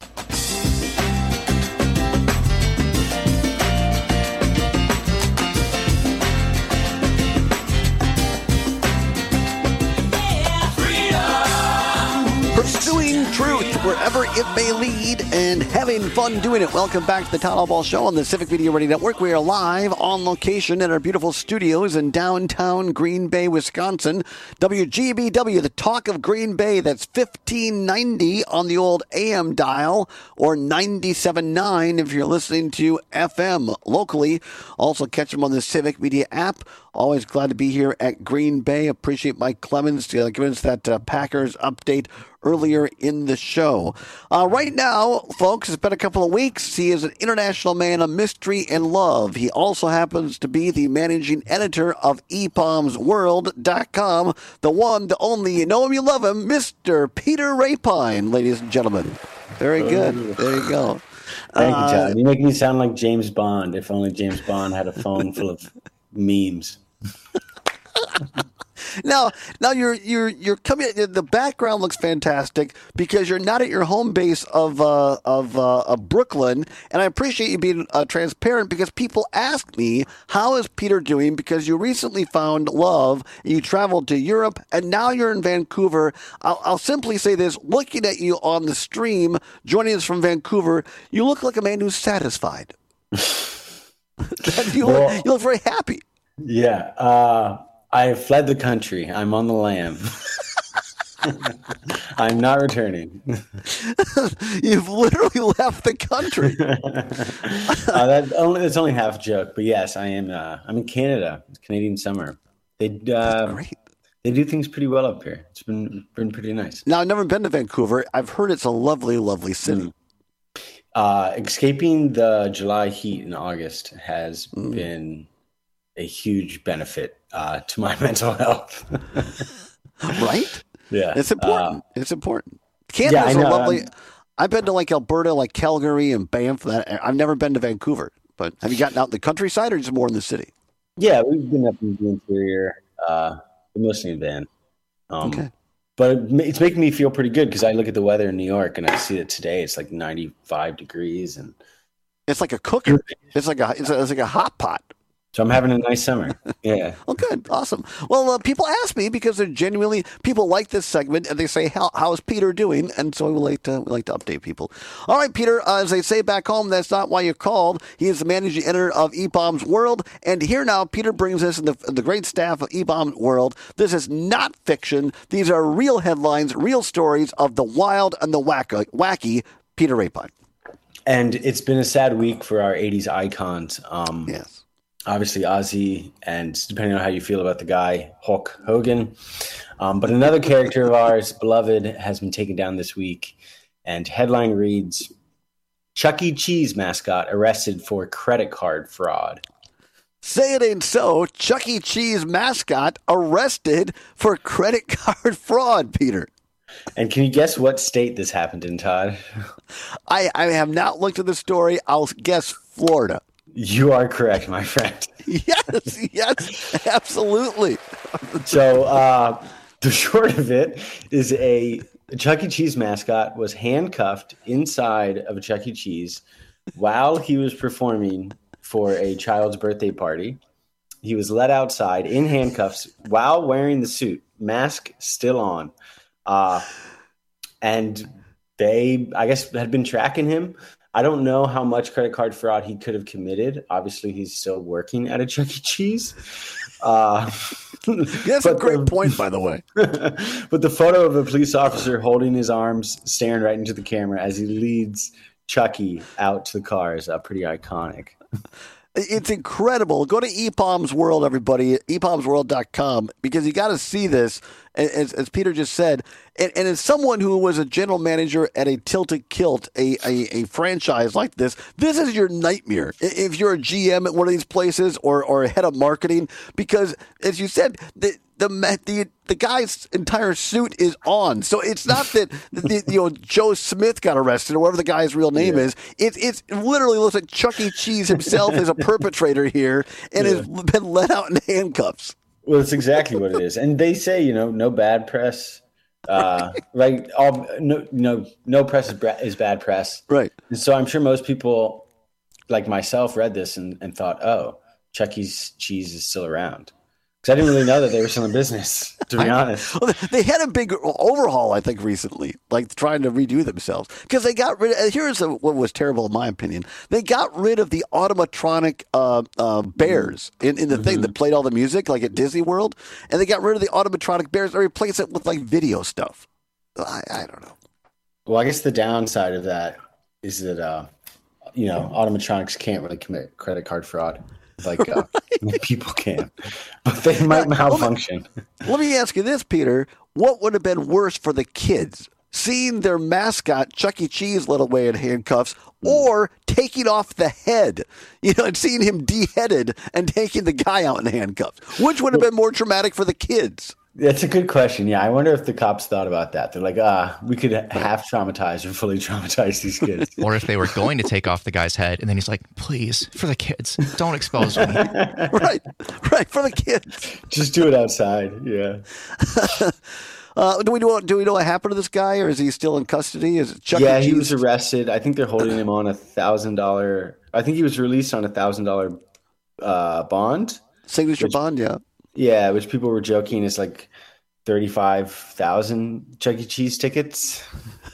Pursuing truth wherever it may lead and having fun doing it. Welcome back to the Todd Ball Show on the Civic Media Radio Network. We are live on location at our beautiful studios in downtown Green Bay, Wisconsin. W G B W, the talk of Green Bay. That's fifteen ninety on the old A M dial, or ninety-seven point nine if you're listening to F M locally. Also catch them on the Civic Media app. Always glad to be here at Green Bay. Appreciate Mike Clemens uh, giving us that uh, Packers update earlier in the show. Uh, right now, folks, it's been a couple of weeks. He is an international man of mystery and love. He also happens to be the managing editor of e palms world dot com, the one, the only, you know him, you love him, Mister Peter Rapine, ladies and gentlemen. Very good. There you go. Thank you, Todd. Uh, You make me sound like James Bond. If only James Bond had a phone full of memes. Now, now you're you're you're coming. The background looks fantastic because you're not at your home base of uh, of, uh, of Brooklyn, and I appreciate you being uh, transparent because people ask me, how is Peter doing? Because you recently found love, you traveled to Europe, and now you're in Vancouver. I'll, I'll simply say this: looking at you on the stream, joining us from Vancouver, you look like a man who's satisfied. you, Well, look, you look very happy. Yeah. Uh, I have fled the country. I'm on the lam. I'm not returning. You've literally left the country. uh, that only, that's only half a joke, but yes, I am. Uh, I'm in Canada. It's Canadian summer. They uh, great. They do things pretty well up here. It's been been pretty nice. Now, I've never been to Vancouver. I've heard it's a lovely, lovely city. Uh, escaping the July heat in August has Mm. been a huge benefit uh, to my mental health. Right? Yeah, It's important. Uh, it's important. Yeah, Canada's I a know. lovely. I'm- I've been to like Alberta, like Calgary and Banff. That I've never been to Vancouver. But have you gotten out in the countryside or just more in the city? Yeah, we've been up in the interior, uh, but mostly in van. Um, Okay. But it ma- it's making me feel pretty good because I look at the weather in New York and I see that today it's like ninety-five degrees, and It's like a cooker. It's like a it's, a, it's like a hot pot. so I'm having a nice summer. Yeah. Oh, good. Awesome. Well, uh, people ask me because they're genuinely, people like this segment and they say, how, how's Peter doing? And so we like to, we like to update people. All right, Peter, uh, as they say back home, that's not why you called. He is the managing editor of e palms world. And here now, Peter brings us in the, the great staff of e palms world. This is not fiction. These are real headlines, real stories of the wild and the wacky, wacky Peter Rapine. And it's been a sad week for our eighties icons. Um, yes. Obviously, Ozzy, and depending on how you feel about the guy, Hulk Hogan. Um, but another character of ours, beloved, has been taken down this week. And headline reads, Chuck E. Cheese mascot arrested for credit card fraud. Say it ain't so. Chuck E. Cheese mascot arrested for credit card fraud, Peter. And can you guess what state this happened in, Todd? I, I have not looked at the story. I'll guess Florida. You are correct, my friend. Yes, yes, absolutely. So uh, the short of it is a Chuck E. Cheese mascot was handcuffed inside of a Chuck E. Cheese while he was performing for a child's birthday party. He was let outside in handcuffs while wearing the suit, mask still on. Uh, and they, I guess, had been tracking him. I don't know how much credit card fraud he could have committed. Obviously, he's still working at a Chuck E. Cheese. Uh, That's a great the, point, by the way. But the photo of a police officer holding his arms, staring right into the camera as he leads Chucky out to the car is uh, pretty iconic. It's incredible. Go to E P O M's World, everybody, e p o m s world dot com, because you got to see this, as, as Peter just said. And, and as someone who was a general manager at a Tilted Kilt, a, a, a franchise like this, this is your nightmare if you're a G M at one of these places or, or a head of marketing, because, as you said, the The, the the guy's entire suit is on, so it's not that the, you know Joe Smith got arrested or whatever the guy's real name yeah. is. It it's it literally looks like Chuck E. Cheese himself is a perpetrator here and yeah. has been let out in handcuffs. Well, it's exactly what it is, and they say you know no bad press, uh, right? All no no no press is, bra- is bad press, right? And so I'm sure most people like myself read this and, and thought, oh, Chuck E. Cheese is still around. Because I didn't really know that they were still in business, to be honest. Well, they had a big overhaul, I think, recently, like trying to redo themselves. Because they got rid of, here's a, what was terrible in my opinion. They got rid of the automatronic uh, uh, bears in, in the mm-hmm. thing that played all the music, like at Disney World. And they got rid of the automatronic bears and replaced it with like video stuff. I, I don't know. Well, I guess the downside of that is that, uh, you know, automatronics can't really commit credit card fraud. Like uh, right. people can, but they might malfunction. Let me ask you this, Peter. What would have been worse for the kids? Seeing their mascot, Chuck E. Cheese, led away in handcuffs, mm. or taking off the head, you know, and seeing him beheaded and taking the guy out in handcuffs? Which would have been more traumatic for the kids? That's a good question. Yeah, I wonder if the cops thought about that. They're like, ah, we could half traumatize or fully traumatize these kids. Or if they were going to take off the guy's head, and then he's like, please, for the kids, don't expose me. right, right, for the kids. Just do it outside, yeah. uh, do we know, do we know what happened to this guy, or is he still in custody? Is it Chuck Yeah, E. he was arrested. I think they're holding him on a one thousand dollars. I think he was released on a one thousand dollars uh, bond. Signature which, bond, yeah. Yeah, which people were joking is like thirty-five thousand Chuck E. Cheese tickets.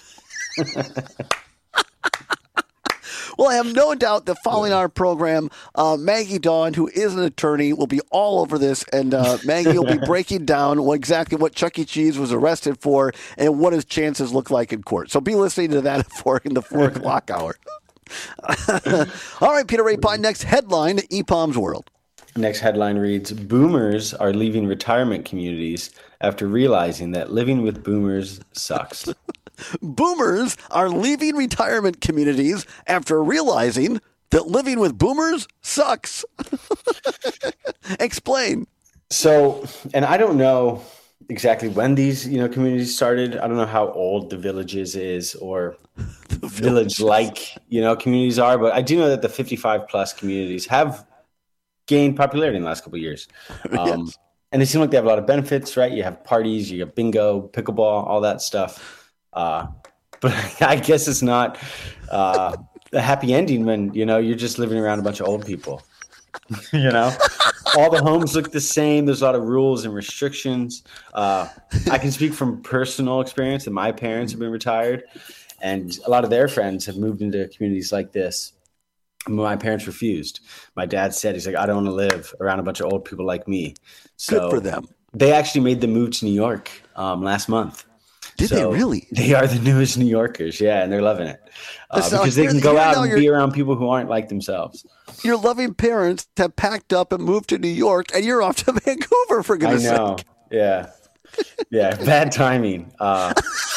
Well, I have no doubt that following our program, uh, Maggie Dawn, who is an attorney, will be all over this. And uh, Maggie will be breaking down what, exactly what Chuck E. Cheese was arrested for and what his chances look like in court. So be listening to that for in the four o'clock hour. All right, Peter Rapine, next headline, E P O M's World. Next headline reads, Boomers are leaving retirement communities after realizing that living with boomers sucks. Boomers are leaving retirement communities after realizing that living with boomers sucks. Explain. So, and I don't know exactly when these, you know, communities started. I don't know how old the Villages is or village-like, you know, communities are, but I do know that the fifty-five plus communities have gained popularity in the last couple of years. Um, yes. And they seem like they have a lot of benefits, right? You have parties, you have bingo, pickleball, all that stuff. Uh, but I guess it's not uh, a happy ending when, you know, you're just living around a bunch of old people. You know, all the homes look the same. There's a lot of rules and restrictions. Uh, I can speak from personal experience that my parents have been retired, and a lot of their friends have moved into communities like this. My parents refused. My dad said, he's like, I don't want to live around a bunch of old people like me. So good for them. They actually made the move to New York um, last month. Did so they really? They are the newest New Yorkers. Yeah, and they're loving it uh, because they can go out and be around people who aren't like themselves. Your loving parents have packed up and moved to New York, and you're off to Vancouver, for goodness sake. I know. Sake. Yeah. Yeah, bad timing. Uh,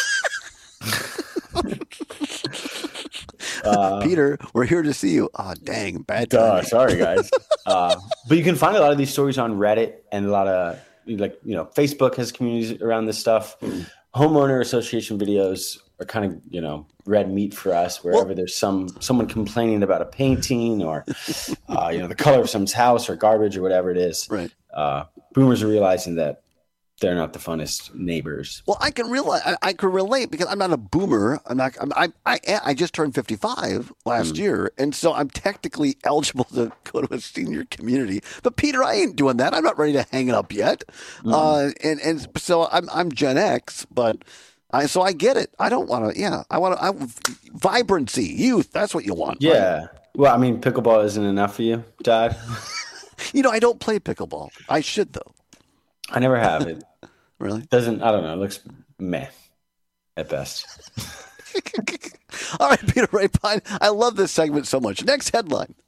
uh, Peter, we're here to see you. Oh, dang, bad timing. Uh, sorry, guys. uh, but you can find a lot of these stories on Reddit and a lot of, like, you know, Facebook has communities around this stuff. Mm. Homeowner association videos are kind of, you know, red meat for us wherever well, there's some someone complaining about a painting or, uh, you know, the color of someone's house or garbage or whatever it is. Right. Uh, boomers are realizing that they're not the funnest neighbors. Well, I can realize I, I can relate because I'm not a boomer. I'm not. I'm, I I I just turned fifty-five last mm. year, and so I'm technically eligible to go to a senior community. But Peter, I ain't doing that. I'm not ready to hang it up yet. Mm. Uh, and and so I'm I'm Gen X, but I so I get it. I don't want to. Yeah, I want to. I, vibrancy, youth. That's what you want. Yeah. Right? Well, I mean, pickleball isn't enough for you, Dad. You know, I don't play pickleball. I should though. I never have it. Really? Doesn't, I don't know. It looks meh at best. All right, Peter Rapine. I love this segment so much. Next headline.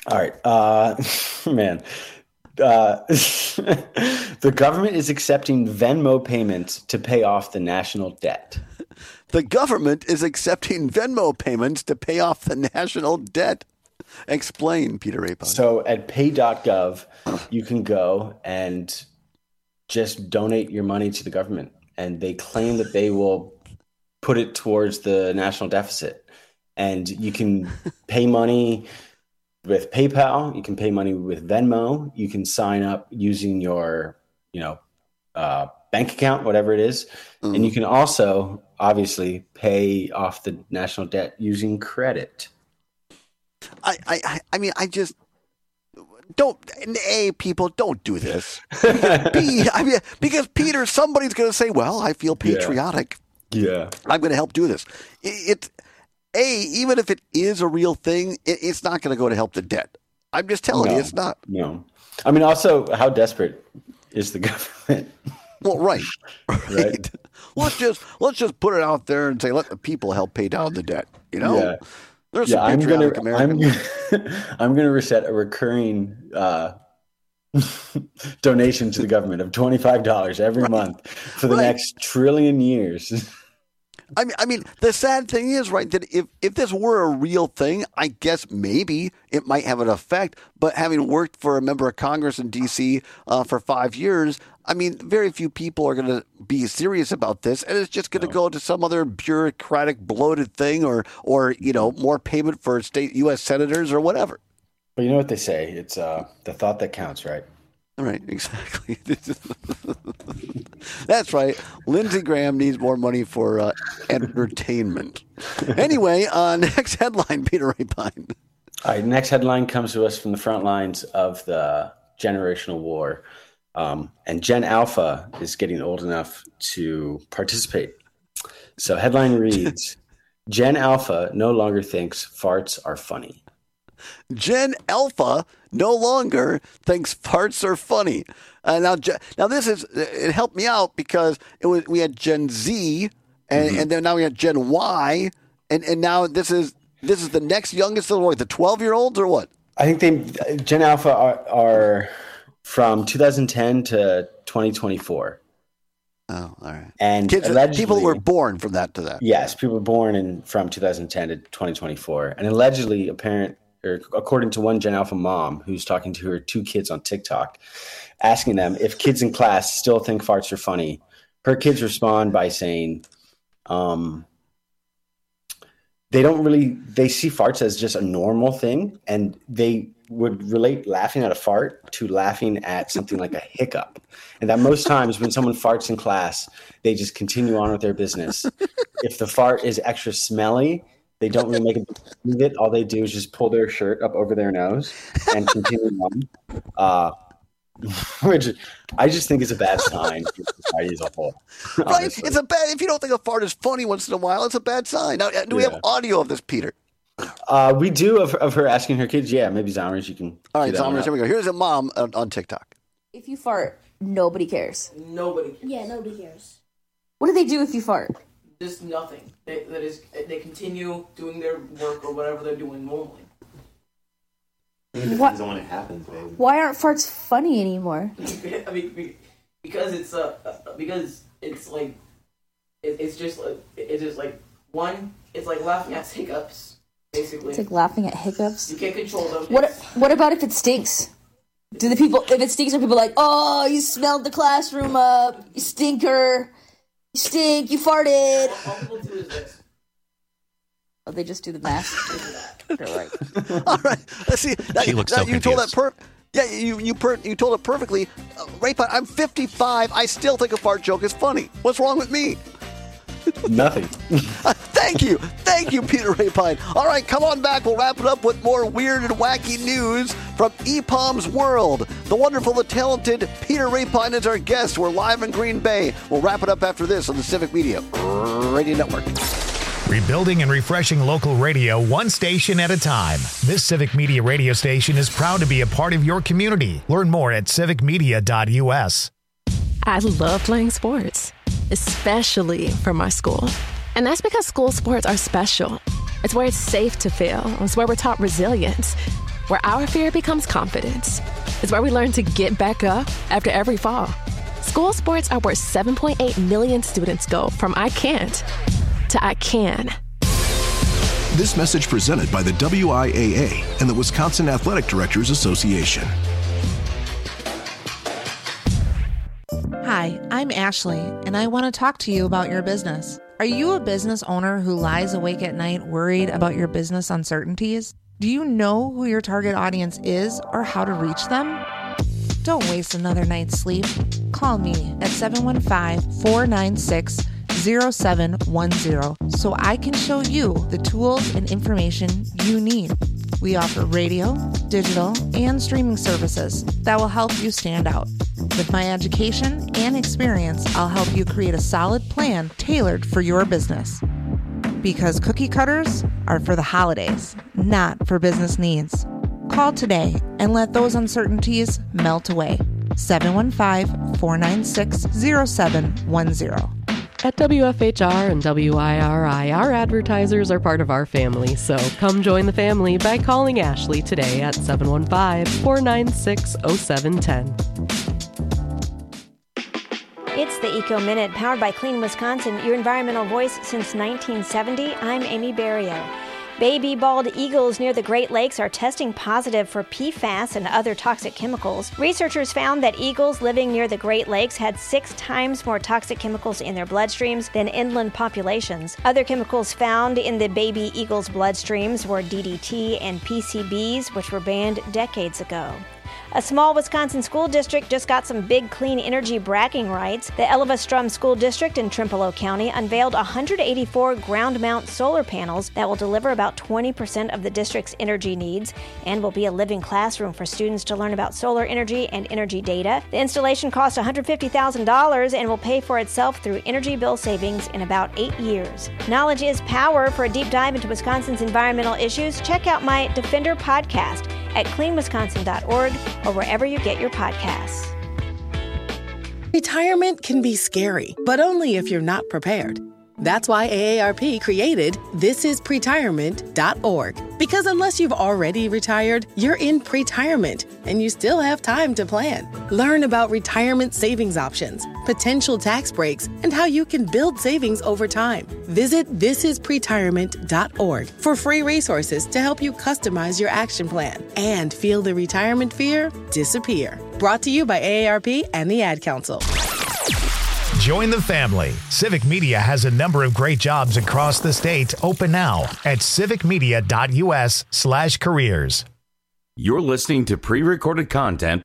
All right. Uh, man. Uh, the government is accepting Venmo payments to pay off the national debt. The government is accepting Venmo payments to pay off the national debt. Explain, Peter Rapine. So at pay dot gov, you can go and just donate your money to the government. And they claim that they will put it towards the national deficit. And you can pay money with PayPal. You can pay money with Venmo. You can sign up using your, you know, uh, bank account, whatever it is. Mm. And you can also, obviously, pay off the national debt using credit. I, I, I mean, I just don't. A, people don't do this. B, I mean, because Peter, somebody's going to say, "Well, I feel patriotic. Yeah, yeah. I'm going to help do this." It, it, A, even if it is a real thing, it, it's not going to go to help the debt. I'm just telling no, you, it's not. No, I mean, also, how desperate is the government? Well, right, right. right. let's just let's just put it out there and say, let the people help pay down the debt. You know. Yeah. There's yeah, some patriotic I'm gonna, Americans. I'm gonna, I'm gonna reset a recurring uh, donation to the government of twenty-five dollars every right. month for the right. next trillion years. I mean, I mean, the sad thing is, right, that if, if this were a real thing, I guess maybe it might have an effect. But having worked for a member of Congress in D C uh, for five years, I mean, very few people are going to be serious about this, and it's just going to no. go to some other bureaucratic, bloated thing, or, or you know, more payment for state U S senators or whatever. But you know what they say? It's uh, the thought that counts, right? Right, exactly. That's right. Lindsey Graham needs more money for uh, entertainment. Anyway, uh, next headline, Peter Rapine. All right, next headline comes to us from the front lines of the generational war. Um, and Gen Alpha is getting old enough to participate. So headline reads, Gen Alpha no longer thinks farts are funny. Gen Alpha no longer thinks farts are funny. Uh, now, now this is it helped me out because it was we had Gen Z, and, mm-hmm. and then now we had Gen Y, and, and now this is this is the next youngest of the twelve year olds or what? I think they Gen Alpha are, are from two thousand ten to twenty twenty-four. Oh, all right. And Kids, people were born from that to that. Yes, people were born in from two thousand ten to twenty twenty-four, and allegedly, apparent. Or according to one Gen Alpha mom who's talking to her two kids on TikTok, asking them if kids in class still think farts are funny. Her kids respond by saying, um, they don't really, they see farts as just a normal thing. And they would relate laughing at a fart to laughing at something like a hiccup. And that most times when someone farts in class, they just continue on with their business. If the fart is extra smelly, they don't really make a big of it. All they do is just pull their shirt up over their nose and continue on, uh, which I just think is a bad sign for society as a whole. Right? Honestly. It's a bad. If you don't think a fart is funny once in a while, it's a bad sign. Now, do we yeah. have audio of this, Peter? Uh, we do of, of her asking her kids. Yeah, maybe Zomers, you can. All right, Zomers, here we go. Here's a mom on, on TikTok. If you fart, nobody cares. Nobody cares. Yeah, nobody cares. What do they do if you fart? Just nothing. They, that is, they continue doing their work or whatever they're doing normally. It depends what? on when it happens, baby. Why aren't farts funny anymore? I mean, because it's uh, because it's like, it, it's just like it's just like one. It's like laughing at hiccups, basically. It's like laughing at hiccups. You can't control them. What? What about if it stinks? Do the people? If it stinks, are people like, oh, you smelled the classroom up, you stinker. You stink, you farted. All people do is this. Oh, they just do the math. They're right. All right. Let's see. That, she looks that, so you confused. told that per- Yeah, you you per- you told it perfectly. Uh, Rapine, I'm fifty-five. I still think a fart joke is funny. What's wrong with me? Nothing. uh, thank you. Thank you, Peter Rapine. All right, come on back. We'll wrap it up with more weird and wacky news from E P O M's world. The wonderful, the talented Peter Rapine is our guest. We're live in Green Bay. We'll wrap it up after this on the Civic Media Radio Network. Rebuilding and refreshing local radio one station at a time. This Civic Media radio station is proud to be a part of your community. Learn more at civic media dot u s. I love playing sports, especially for my school. And that's because school sports are special. It's where it's safe to fail. It's where we're taught resilience, where our fear becomes confidence. It's where we learn to get back up after every fall. School sports are where seven point eight million students go from I can't to I can. This message presented by the W I A A and the Wisconsin Athletic Directors Association. Hi, I'm Ashley, and I want to talk to you about your business. Are you a business owner who lies awake at night worried about your business uncertainties? Do you know who your target audience is or how to reach them? Don't waste another night's sleep. Call me at seven one five, four nine six, zero seven one zero so I can show you the tools and information you need. We offer radio, digital, and streaming services that will help you stand out. With my education and experience, I'll help you create a solid plan tailored for your business. Because cookie cutters are for the holidays, not for business needs. Call today and let those uncertainties melt away. seven one five, four nine six, zero seven one zero. At W F H R and W I R I, our advertisers are part of our family, so come join the family by calling Ashley today at seven one five, four nine six, zero seven one zero. It's the Eco Minute, powered by Clean Wisconsin, your environmental voice since nineteen seventy. I'm Amy Barrio. Baby bald eagles near the Great Lakes are testing positive for P FAS and other toxic chemicals. Researchers found that eagles living near the Great Lakes had six times more toxic chemicals in their bloodstreams than inland populations. Other chemicals found in the baby eagles' bloodstreams were D D T and P C Bs, which were banned decades ago. A small Wisconsin school district just got some big clean energy bragging rights. The Elva-Strum School District in Trempealeau County unveiled one hundred eighty-four ground-mount solar panels that will deliver about twenty percent of the district's energy needs and will be a living classroom for students to learn about solar energy and energy data. The installation cost one hundred fifty thousand dollars and will pay for itself through energy bill savings in about eight years. Knowledge is power. For a deep dive into Wisconsin's environmental issues, check out my Defender podcast at clean wisconsin dot org or wherever you get your podcasts. Retirement can be scary, but only if you're not prepared. That's why A A R P created this is pretirement dot org. Because unless you've already retired, you're in pretirement, and you still have time to plan. Learn about retirement savings options, potential tax breaks, and how you can build savings over time. Visit this is pretirement dot org for free resources to help you customize your action plan and feel the retirement fear disappear. Brought to you by A A R P and the Ad Council. Join the family. Civic Media has a number of great jobs across the state open now at civic media dot u s slash careers. You're listening to pre-recorded content.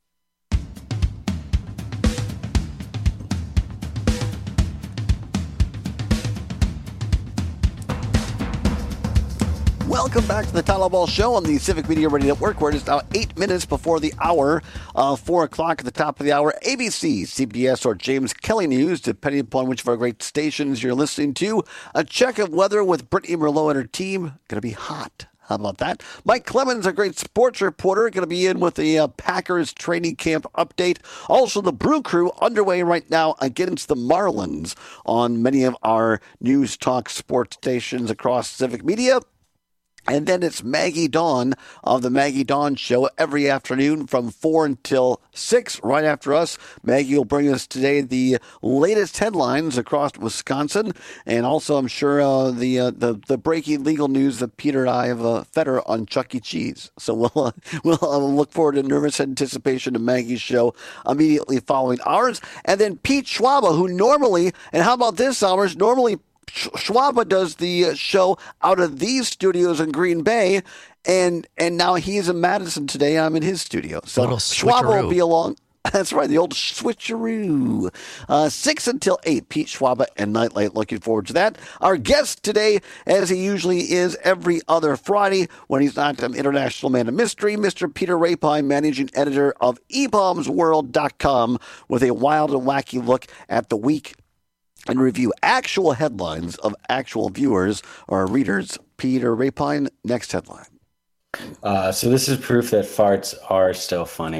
Welcome back to the Tyler Ball Show on the Civic Media Radio Network, where it is now eight minutes before the hour, uh, four o'clock at the top of the hour. A B C, C B S, or James Kelly News, depending upon which of our great stations you're listening to. A check of weather with Brittany Merlot and her team. Going to be hot. How about that? Mike Clemens, a great sports reporter, going to be in with the uh, Packers training camp update. Also, the Brew Crew underway right now against the Marlins on many of our news talk sports stations across Civic Media. And then it's Maggie Dawn of the Maggie Dawn Show every afternoon from four until six, right after us. Maggie will bring us today the latest headlines across Wisconsin, and also, I'm sure, uh, the, uh, the the breaking legal news that Peter and I have uh, fed her on Chuck E. Cheese. So we'll, uh, we'll uh, look forward to nervous anticipation of Maggie's show immediately following ours. And then Pete Schwaba, who normally, and how about this, hours, normally Schwaba does the show out of these studios in Green Bay, and and now he's in Madison today. I'm in his studio. So Schwaba will be along. That's right, the old switcheroo. Uh, six until eight, Pete Schwaba and Nightlight. Looking forward to that. Our guest today, as he usually is every other Friday when he's not an international man of mystery, Mister Peter Rapine, managing editor of e bombs world dot com, with a wild and wacky look at the week and review actual headlines of actual viewers or readers. Peter Rapine, next headline. Uh, so this is proof that farts are still funny.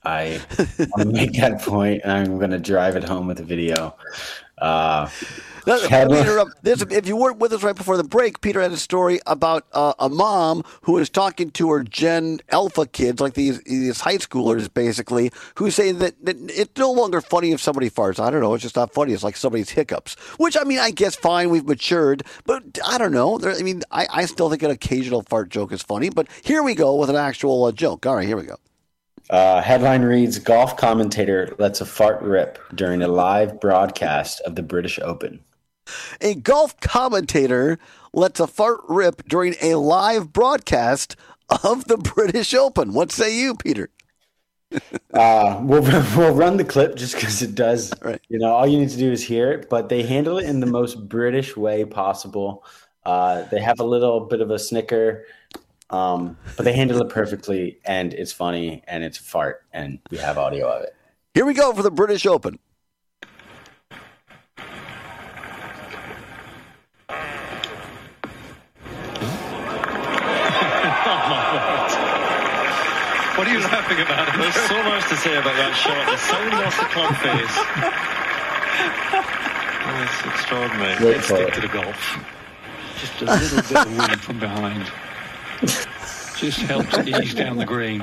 I want to make that point, and I'm going to drive it home with a video. Uh, Let me interrupt. There's a, if you weren't with us right before the break, Peter had a story about uh, a mom who was talking to her Gen Alpha kids, like these these high schoolers, basically, who say that, that it's no longer funny if somebody farts. I don't know. It's just not funny. It's like somebody's hiccups, which, I mean, I guess fine. We've matured, but I don't know. There, I mean, I, I still think an occasional fart joke is funny, but here we go with an actual uh, joke. All right, here we go. Uh, headline reads, golf commentator lets a fart rip during a live broadcast of the British Open. A golf commentator lets a fart rip during a live broadcast of the British Open. What say you, Peter? uh, we'll, we'll run the clip just because it does. Right. You know, all you need to do is hear it, but they handle it in the most British way possible. Uh, they have a little bit of a snicker, um, but they handle it perfectly, and it's funny, and it's a fart, and we have audio of it. Here we go for the British Open. What are you laughing about? There's so much to say about that shot. The sound off the club face. Oh, it's extraordinary. Wait Let's for stick it. to the golf. Just a little bit of wind from behind. Just helps ease down the green.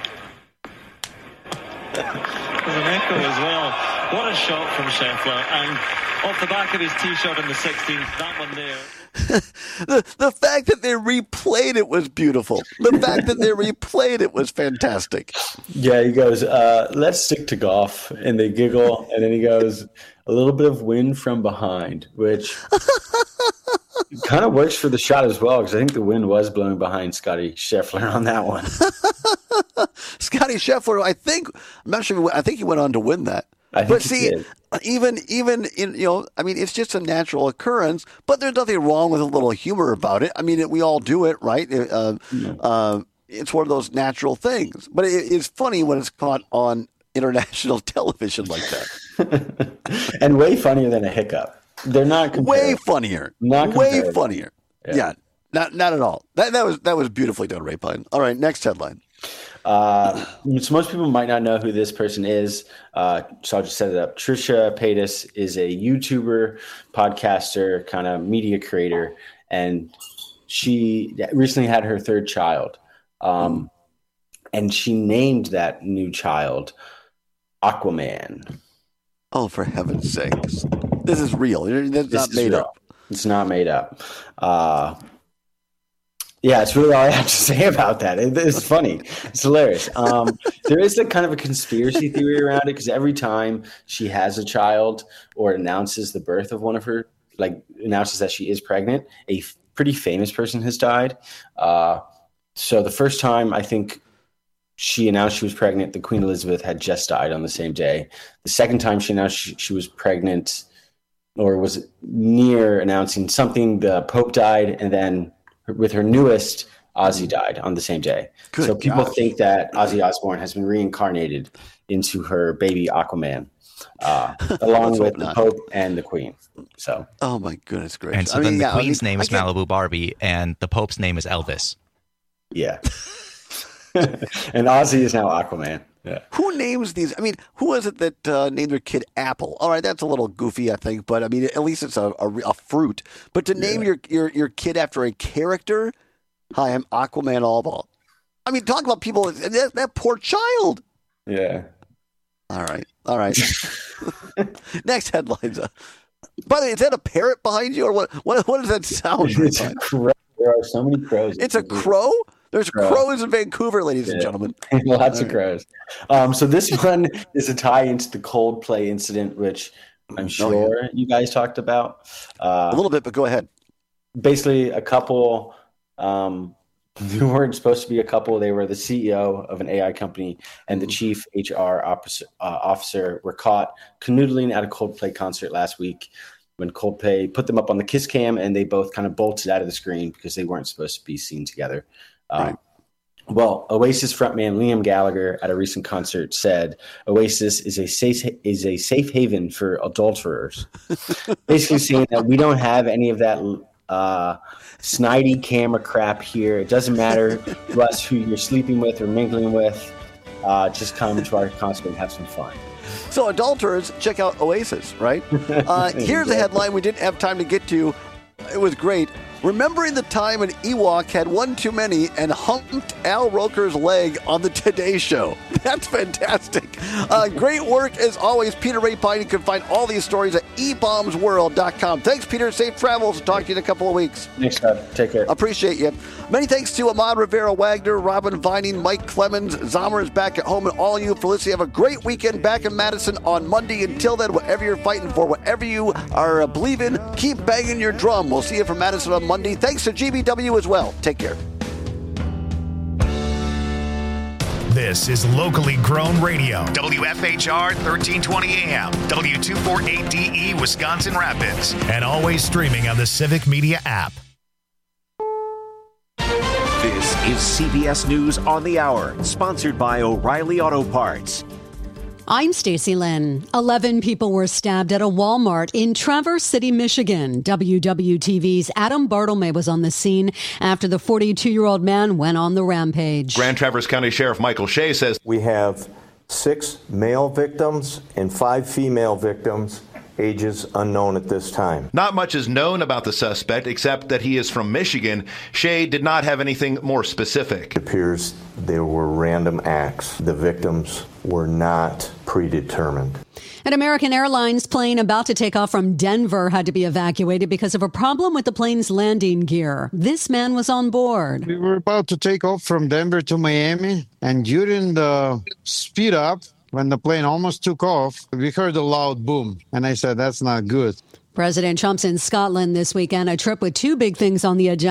There's an echo as well. What a shot from Scheffler. And off the back of his tee shot in the sixteenth, that one there. the the fact that they replayed it was beautiful. The fact that they replayed it was fantastic. Yeah, he goes, uh, let's stick to golf. And they giggle. And then he goes, a little bit of wind from behind, which kind of works for the shot as well, because I think the wind was blowing behind Scotty Scheffler on that one. Scotty Scheffler, I think, I'm not sure, I think he went on to win that. I think but he see, did. even even in you know, I mean, it's just a natural occurrence. But there's nothing wrong with a little humor about it. I mean, we all do it, right? Uh, uh, it's one of those natural things. But it, it's funny when it's caught on international television like that, and way funnier than a hiccup. They're not comparable. way funnier, Not way comparable. funnier. Yeah. Yeah, not not at all. That that was that was beautifully done, Ray Pine. All right, next headline. Uh, so most people might not know who this person is. Uh, so I'll just set it up. Trisha Paytas is a YouTuber, podcaster, kind of media creator, and she recently had her third child. Um, and she named that new child Aquaman. Oh, for heaven's sakes. This is real. That's This not is made real. up. It's not made up. Uh, yeah, it's really all I have to say about that. It, it's funny. It's hilarious. Um, there is a kind of a conspiracy theory around it, because every time she has a child or announces the birth of one of her, like announces that she is pregnant, a f- pretty famous person has died. Uh, so the first time I think she announced she was pregnant, the Queen Elizabeth had just died on the same day. The second time she announced she, she was pregnant, or was near announcing something, the Pope died, and then with her newest, Ozzy died on the same day. Good so people gosh. think that Ozzy Osbourne has been reincarnated into her baby Aquaman, uh, along Let's with hope the not. Pope and the Queen. So, Oh my goodness gracious! And so I then mean, the yeah, I Queen's mean, name I is can't- Malibu Barbie, and the Pope's name is Elvis. yeah. And Ozzy is now Aquaman. Yeah. Who names these? I mean, who is it that uh, named their kid Apple? All right, that's a little goofy, I think, but I mean, at least it's a, a, a fruit. But to name your, your your kid after a character, hi, I'm Aquaman Allball. I mean, talk about people. That, that poor child. Yeah. All right, all right. Next headlines. Uh, by the way, is that a parrot behind you, or what? What, what does that sound? It's a like? crow. There are so many crows. It's a crow. There's Crow. crows in Vancouver, ladies and Yeah. gentlemen. Lots of crows. Um, so this one is a tie into the Coldplay incident, which I'm sure you guys talked about. Uh, A little bit, but go ahead. Basically, a couple um, who weren't supposed to be a couple. They were the C E O of an A I company and the chief H R officer, uh, officer were caught canoodling at a Coldplay concert last week when Coldplay put them up on the Kiss Cam, and they both kind of bolted out of the screen because they weren't supposed to be seen together. Um, Right. Well, Oasis frontman Liam Gallagher at a recent concert said Oasis is a safe is a safe haven for adulterers, basically saying that we don't have any of that uh, snidey camera crap here. It doesn't matter to us who you're sleeping with or mingling with. uh, just come to our concert and have some fun. So adulterers, check out Oasis, right? Uh, here's a headline we didn't have time to get to. It was great. Remembering the time an Ewok had one too many and humped Al Roker's leg on the Today Show. That's fantastic. Uh, great work as always, Peter Rapine. You can find all these stories at e bombs world dot com. Thanks, Peter. Safe travels. Talk to you in a couple of weeks. Thanks, Scott. Take care. Appreciate you. Many thanks to Ahmad Rivera Wagner, Robin Vining, Mike Clemens. Zomer is back at home, and all of you for listening. Have a great weekend back in Madison on Monday. Until then, whatever you're fighting for, whatever you are uh, believing, keep banging your drum. We'll see you from Madison on Monday. Thanks to G B W as well. Take care. This is locally grown radio. W F H R thirteen twenty A M, W two forty-eight D E, Wisconsin Rapids, and always streaming on the Civic Media app. This is C B S News on the Hour, sponsored by O'Reilly Auto Parts. I'm Stacey Lynn. Eleven people were stabbed at a Walmart in Traverse City, Michigan. W W T V's Adam Bartlemay was on the scene after the forty-two-year-old man went on the rampage. Grand Traverse County Sheriff Michael Shea says we have six male victims and five female victims, ages unknown at this time. Not much is known about the suspect except that he is from Michigan. Shea did not have anything more specific. It appears there were random acts. The victims were not predetermined. An American Airlines plane about to take off from Denver had to be evacuated because of a problem with the plane's landing gear. This man was on board. We were about to take off from Denver to Miami, and during the speed up, when the plane almost took off, we heard a loud boom, and I said, that's not good. President Trump's in Scotland this weekend, a trip with two big things on the agenda.